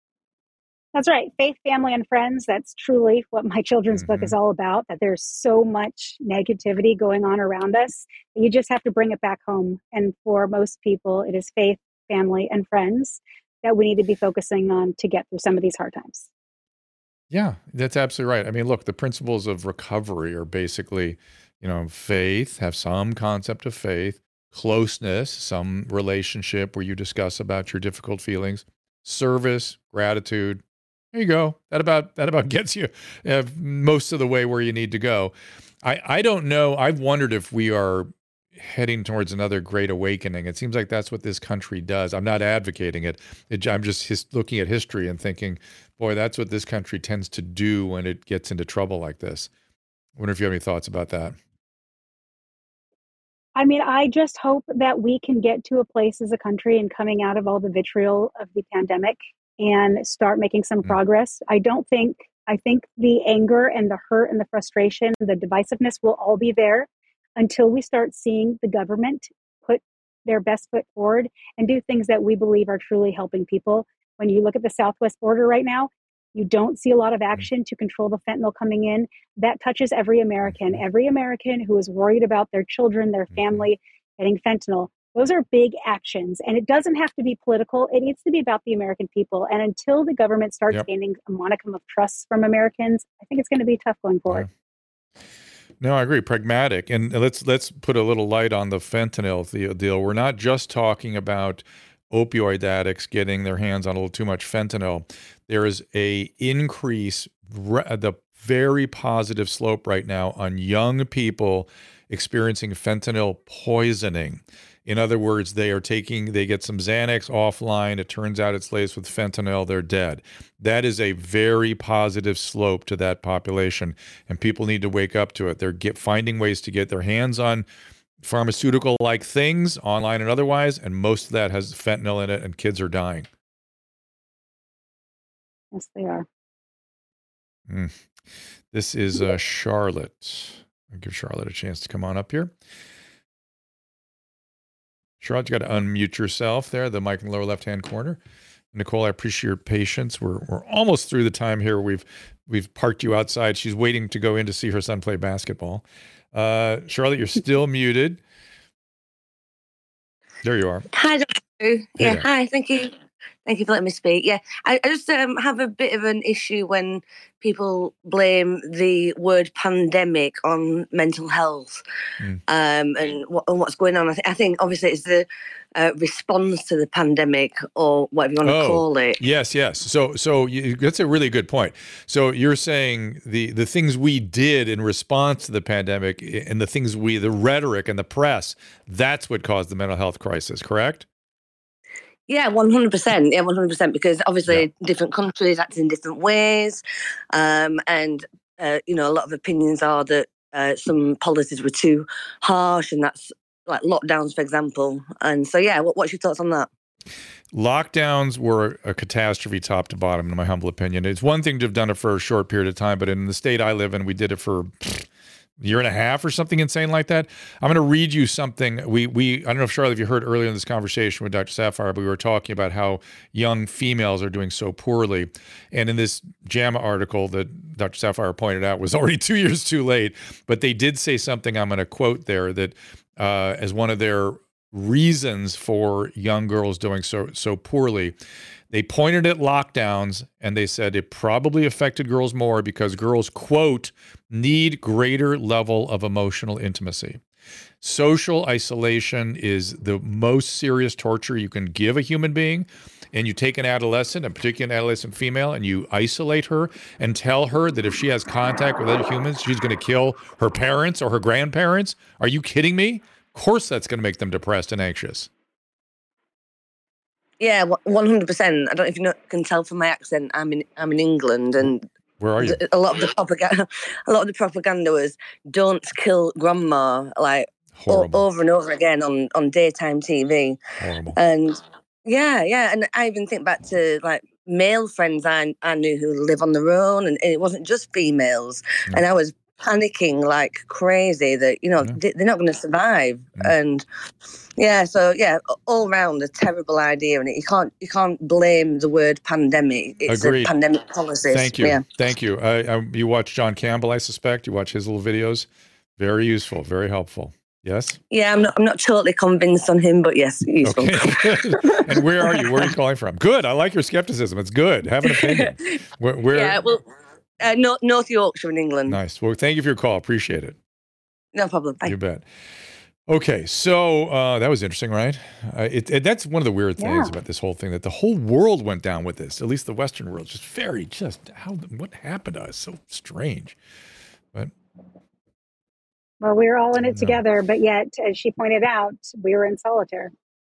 That's right. Faith, family, and friends. That's truly what my children's mm-hmm. book is all about, that there's so much negativity going on around us. You just have to bring it back home. And for most people, it is faith, family, and friends that we need to be focusing on to get through some of these hard times. Yeah, that's absolutely right. I mean, look, the principles of recovery are basically, you know, faith, have some concept of faith, closeness, some relationship where you discuss about your difficult feelings, service, gratitude. There you go. That about that about gets you uh, most of the way where you need to go. I, I don't know. I've wondered if we are heading towards another great awakening. It seems like that's what this country does. I'm not advocating it. it I'm just his, looking at history and thinking, boy, that's what this country tends to do when it gets into trouble like this. I wonder if you have any thoughts about that. I mean, I just hope that we can get to a place as a country and coming out of all the vitriol of the pandemic and start making some mm. progress. I don't think, I think the anger and the hurt and the frustration, the divisiveness will all be there until we start seeing the government put their best foot forward and do things that we believe are truly helping people. When you look at the Southwest border right now, you don't see a lot of action to control the fentanyl coming in. That touches every American. Every American who is worried about their children, their family getting fentanyl. Those are big actions. And it doesn't have to be political. It needs to be about the American people. And until the government starts yep. gaining a modicum of trust from Americans, I think it's going to be tough going forward. Yeah. No, I agree. Pragmatic. And let's let's put a little light on the fentanyl deal. We're not just talking about opioid addicts getting their hands on a little too much fentanyl. There is a increase, the very positive slope right now on young people experiencing fentanyl poisoning. In other words, they are taking, they get some Xanax offline. It turns out it's laced with fentanyl. They're dead. That is a very positive slope to that population, and people need to wake up to it. They're get, finding ways to get their hands on pharmaceutical-like things, online and otherwise, and most of that has fentanyl in it, and kids are dying. Yes, they are. Mm. This is uh, Charlotte. I'll give Charlotte a chance to come on up here. Charlotte, you got to unmute yourself there, the mic in the lower left-hand corner. Nicole, I appreciate your patience. We're we're almost through the time here. We've we've parked you outside. She's waiting to go in to see her son play basketball. Uh, Charlotte, you're still muted. There you are. Hi, Doctor Drew. Hey Yeah, there. hi. Thank you. Thank you for letting me speak. Yeah, I, I just um, have a bit of an issue when people blame the word pandemic on mental health Mm. um, and, what, and what's going on. I, th- I think obviously it's the uh, response to the pandemic, or whatever you want to Oh, call it. yes, yes. So, so you, that's a really good point. So you're saying the the things we did in response to the pandemic and the things we, the rhetoric and the press, that's what caused the mental health crisis, correct? Yeah, one hundred percent. Yeah, one hundred percent. Because obviously different countries act in different ways. Um, and, uh, you know, a lot of opinions are that uh, some policies were too harsh, and that's like lockdowns, for example. And so, yeah, what, what's your thoughts on that? Lockdowns were a catastrophe top to bottom, in my humble opinion. It's one thing to have done it for a short period of time, but in the state I live in, we did it for pfft, a year and a half or something insane like that. I'm going to read you something. We, we I don't know if, Charlotte, if you heard earlier in this conversation with Doctor Saphier, but we were talking about how young females are doing so poorly. And in this JAMA article that Doctor Saphier pointed out was already two years too late, but they did say something, I'm going to quote there, that uh, as one of their reasons for young girls doing so so poorly, they pointed at lockdowns and they said it probably affected girls more because girls, quote, need greater level of emotional intimacy. Social isolation is the most serious torture you can give a human being. And you take an adolescent, and particularly an adolescent female, and you isolate her and tell her that if she has contact with other humans, she's going to kill her parents or her grandparents. Are you kidding me? Of course that's going to make them depressed and anxious. Yeah, one hundred percent. I don't know if you know, can tell from my accent. I'm in I'm in England, and where are you? A lot of the propaganda, a lot of the propaganda was "Don't kill grandma," like o- over and over again on, on daytime T V. Horrible. And yeah, yeah, and I even think back to like male friends I I knew who live on their own, and it wasn't just females. No. And I was panicking like crazy that you know Yeah. they're not going to survive. Mm. And yeah, so yeah, all around a terrible idea, and you can't you can't blame the word pandemic. It's Agreed. a pandemic policy. Thank you. Yeah. Thank you. I, I, you watch John Campbell, I suspect. You watch his little videos. Very useful. Very helpful. Yes? Yeah, I'm not I'm not totally convinced on him, but yes, useful. Okay. And where are you? Where are you calling from? Good. I like your skepticism. It's good. Have an opinion. Where? where Yeah, well, uh, North, North Yorkshire in England. Nice. Well, thank you for your call. Appreciate it. No problem. Bye. You bet. Okay, so uh, that was interesting, right? Uh, it, it, that's one of the weird things Yeah. about this whole thing, that the whole world went down with this, at least the Western world. Just very, just how, what happened to us? So strange. But Well, we were all in I it know. together, but yet, as she pointed out, we were in solitaire.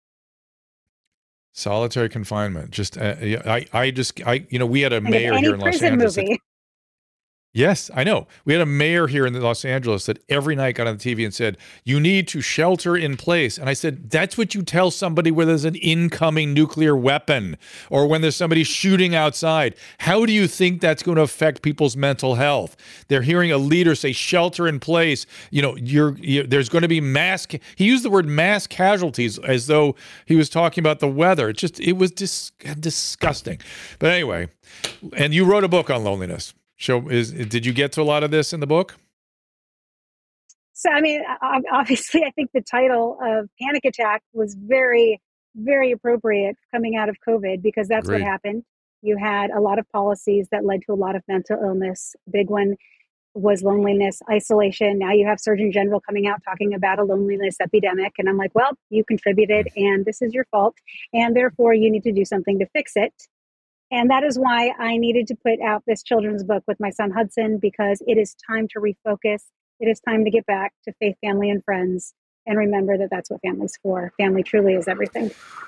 solitary confinement. Just, uh, I, I just, I, you know, we had a Like mayor any here in Los prison Angeles. that- movie. Yes, I know. We had a mayor here in Los Angeles that every night got on the T V and said, you need to shelter in place. And I said, that's what you tell somebody where there's an incoming nuclear weapon or when there's somebody shooting outside. How do you think that's going to affect people's mental health? They're hearing a leader say shelter in place. You know, you're, you're there's going to be mass. Ca- he used the word mass casualties as though he was talking about the weather. It just, it was dis- disgusting. But anyway, and you wrote a book on loneliness. So is did you get to a lot of this in the book? So, I mean, ob- obviously, I think the title of Panic Attack was very, very appropriate coming out of COVID, because that's Agreed. what happened. You had a lot of policies that led to a lot of mental illness. Big one was loneliness, isolation. Now you have Surgeon General coming out talking about a loneliness epidemic. And I'm like, well, you contributed and this is your fault. And therefore you need to do something to fix it. And that is why I needed to put out this children's book with my son Hudson, because it is time to refocus. It is time to get back to faith, family, and friends, and remember that that's what family's for. Family truly is everything.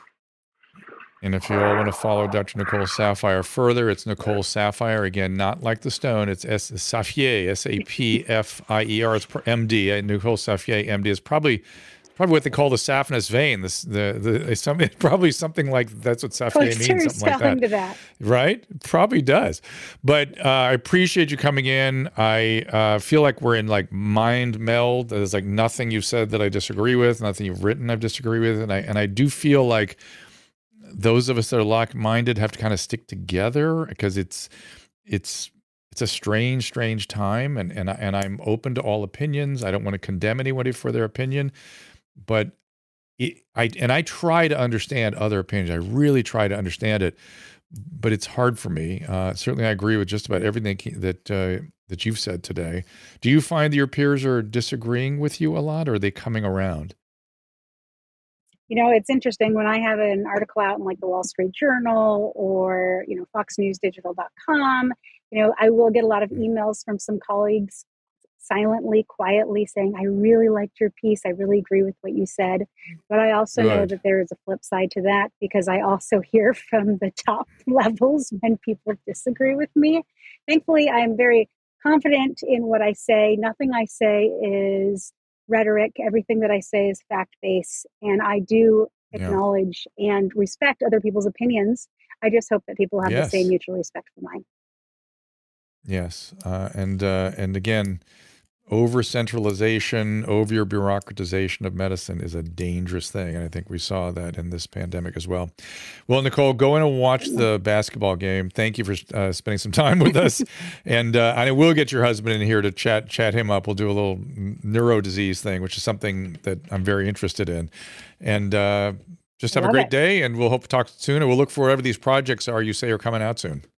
And if you all want to follow Doctor Nicole Saphier further, it's Nicole Saphier. Again, not like the stone. It's S- Saphier, S A P F I E R. It's M D. Uh, Nicole Saphier, M D. is probably probably what they call the saphenous vein. This the the it's some, it's probably something like that's what Saphier means. Something like that. To that. Right? Probably does. But uh, I appreciate you coming in. I uh, feel like we're in like mind meld. There's like nothing you've said that I disagree with, nothing you've written I disagree with, and I and I do feel like those of us that are like-minded have to kind of stick together, because it's it's it's a strange, strange time, and and I, and I'm open to all opinions. I don't want to condemn anybody for their opinion, but it, I and I try to understand other opinions. I really try to understand it, but it's hard for me. Uh, certainly, I agree with just about everything that uh, that you've said today. Do you find that your peers are disagreeing with you a lot, or are they coming around? You know, it's interesting when I have an article out in like the Wall Street Journal or, you know, fox news digital dot com, you know, I will get a lot of emails from some colleagues silently, quietly saying, I really liked your piece. I really agree with what you said. But I also Good. know that there is a flip side to that, because I also hear from the top levels when people disagree with me. Thankfully, I'm very confident in what I say. Nothing I say is rhetoric. Everything that I say is fact-based, and I do acknowledge yeah. and respect other people's opinions. I just hope that people have yes. the same mutual respect for mine. Yes, uh, and uh, and again, over centralization, over bureaucratization of medicine is a dangerous thing, and I think we saw that in this pandemic as well. Well, Nicole, go in and watch the basketball game. Thank you for uh, spending some time with us, and uh, I will get your husband in here to chat chat him up. We'll do a little neuro disease thing, which is something that I'm very interested in, and uh, just have Love a great it. day. And we'll hope to talk soon, and we'll look for whatever these projects are you say are coming out soon.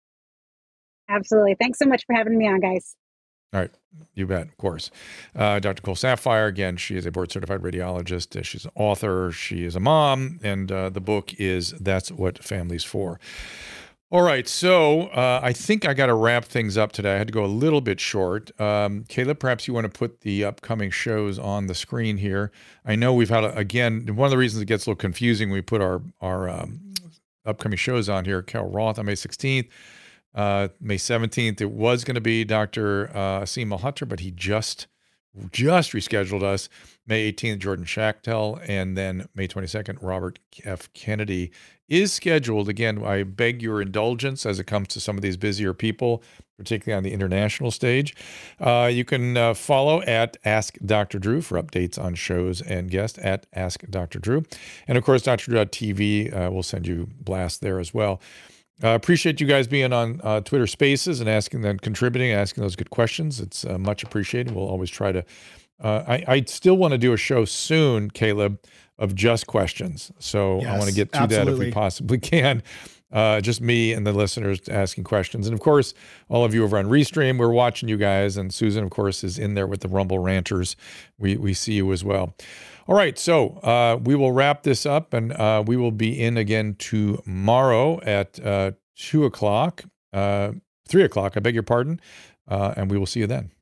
Absolutely. Thanks so much for having me on, guys. All right. You bet. Of course. Uh, Doctor Nicole Saphier, again, she is a board certified radiologist. Uh, she's an author. She is a mom. And uh, the book is That's What Family's For. All right. So uh, I think I got to wrap things up today. I had to go a little bit short. Um, Caleb, perhaps you want to put the upcoming shows on the screen here. I know we've had, a, again, one of the reasons it gets a little confusing, we put our, our um, upcoming shows on here. Carol Roth on May sixteenth. Uh, May seventeenth, it was going to be Doctor Uh, Asim Malhotra, but he just just rescheduled us. May eighteenth, Jordan Schachtel, and then May twenty-second, Robert F. Kennedy is scheduled. Again, I beg your indulgence as it comes to some of these busier people, particularly on the international stage. Uh, you can uh, follow at Ask Doctor Drew for updates on shows and guests at Ask Doctor Drew. And of course, Doctor Drew dot T V uh, will send you blasts there as well. I uh, appreciate you guys being on uh, Twitter Spaces and asking them, contributing, asking those good questions. It's uh, much appreciated. We'll always try to. Uh, I, I still want to do a show soon, Caleb, of just questions. So yes, I want to get to absolutely. that if we possibly can. Uh, just me and the listeners asking questions. And of course, all of you over on Restream, we're watching you guys. And Susan, of course, is in there with the Rumble Ranters. We we see you as well. All right, so uh, we will wrap this up, and uh, we will be in again tomorrow at uh, two o'clock, uh, three o'clock, I beg your pardon, uh, and we will see you then.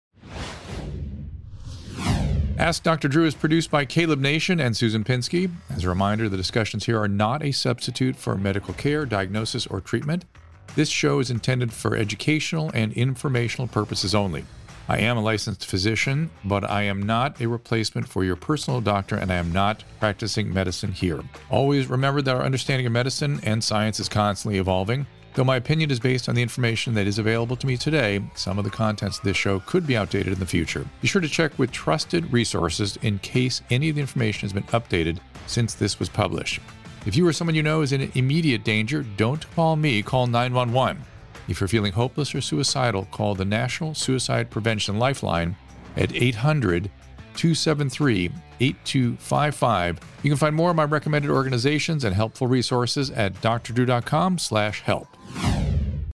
Ask Doctor Drew is produced by Caleb Nation and Susan Pinsky. As a reminder, the discussions here are not a substitute for medical care, diagnosis, or treatment. This show is intended for educational and informational purposes only. I am a licensed physician, but I am not a replacement for your personal doctor, and I am not practicing medicine here. Always remember that our understanding of medicine and science is constantly evolving. Though my opinion is based on the information that is available to me today, some of the contents of this show could be outdated in the future. Be sure to check with trusted resources in case any of the information has been updated since this was published. If you or someone you know is in immediate danger, don't call me, call nine one one. If you're feeling hopeless or suicidal, call the National Suicide Prevention Lifeline at eight hundred, two seven three, eight two five five. You can find more of my recommended organizations and helpful resources at drdrew dot com slash help.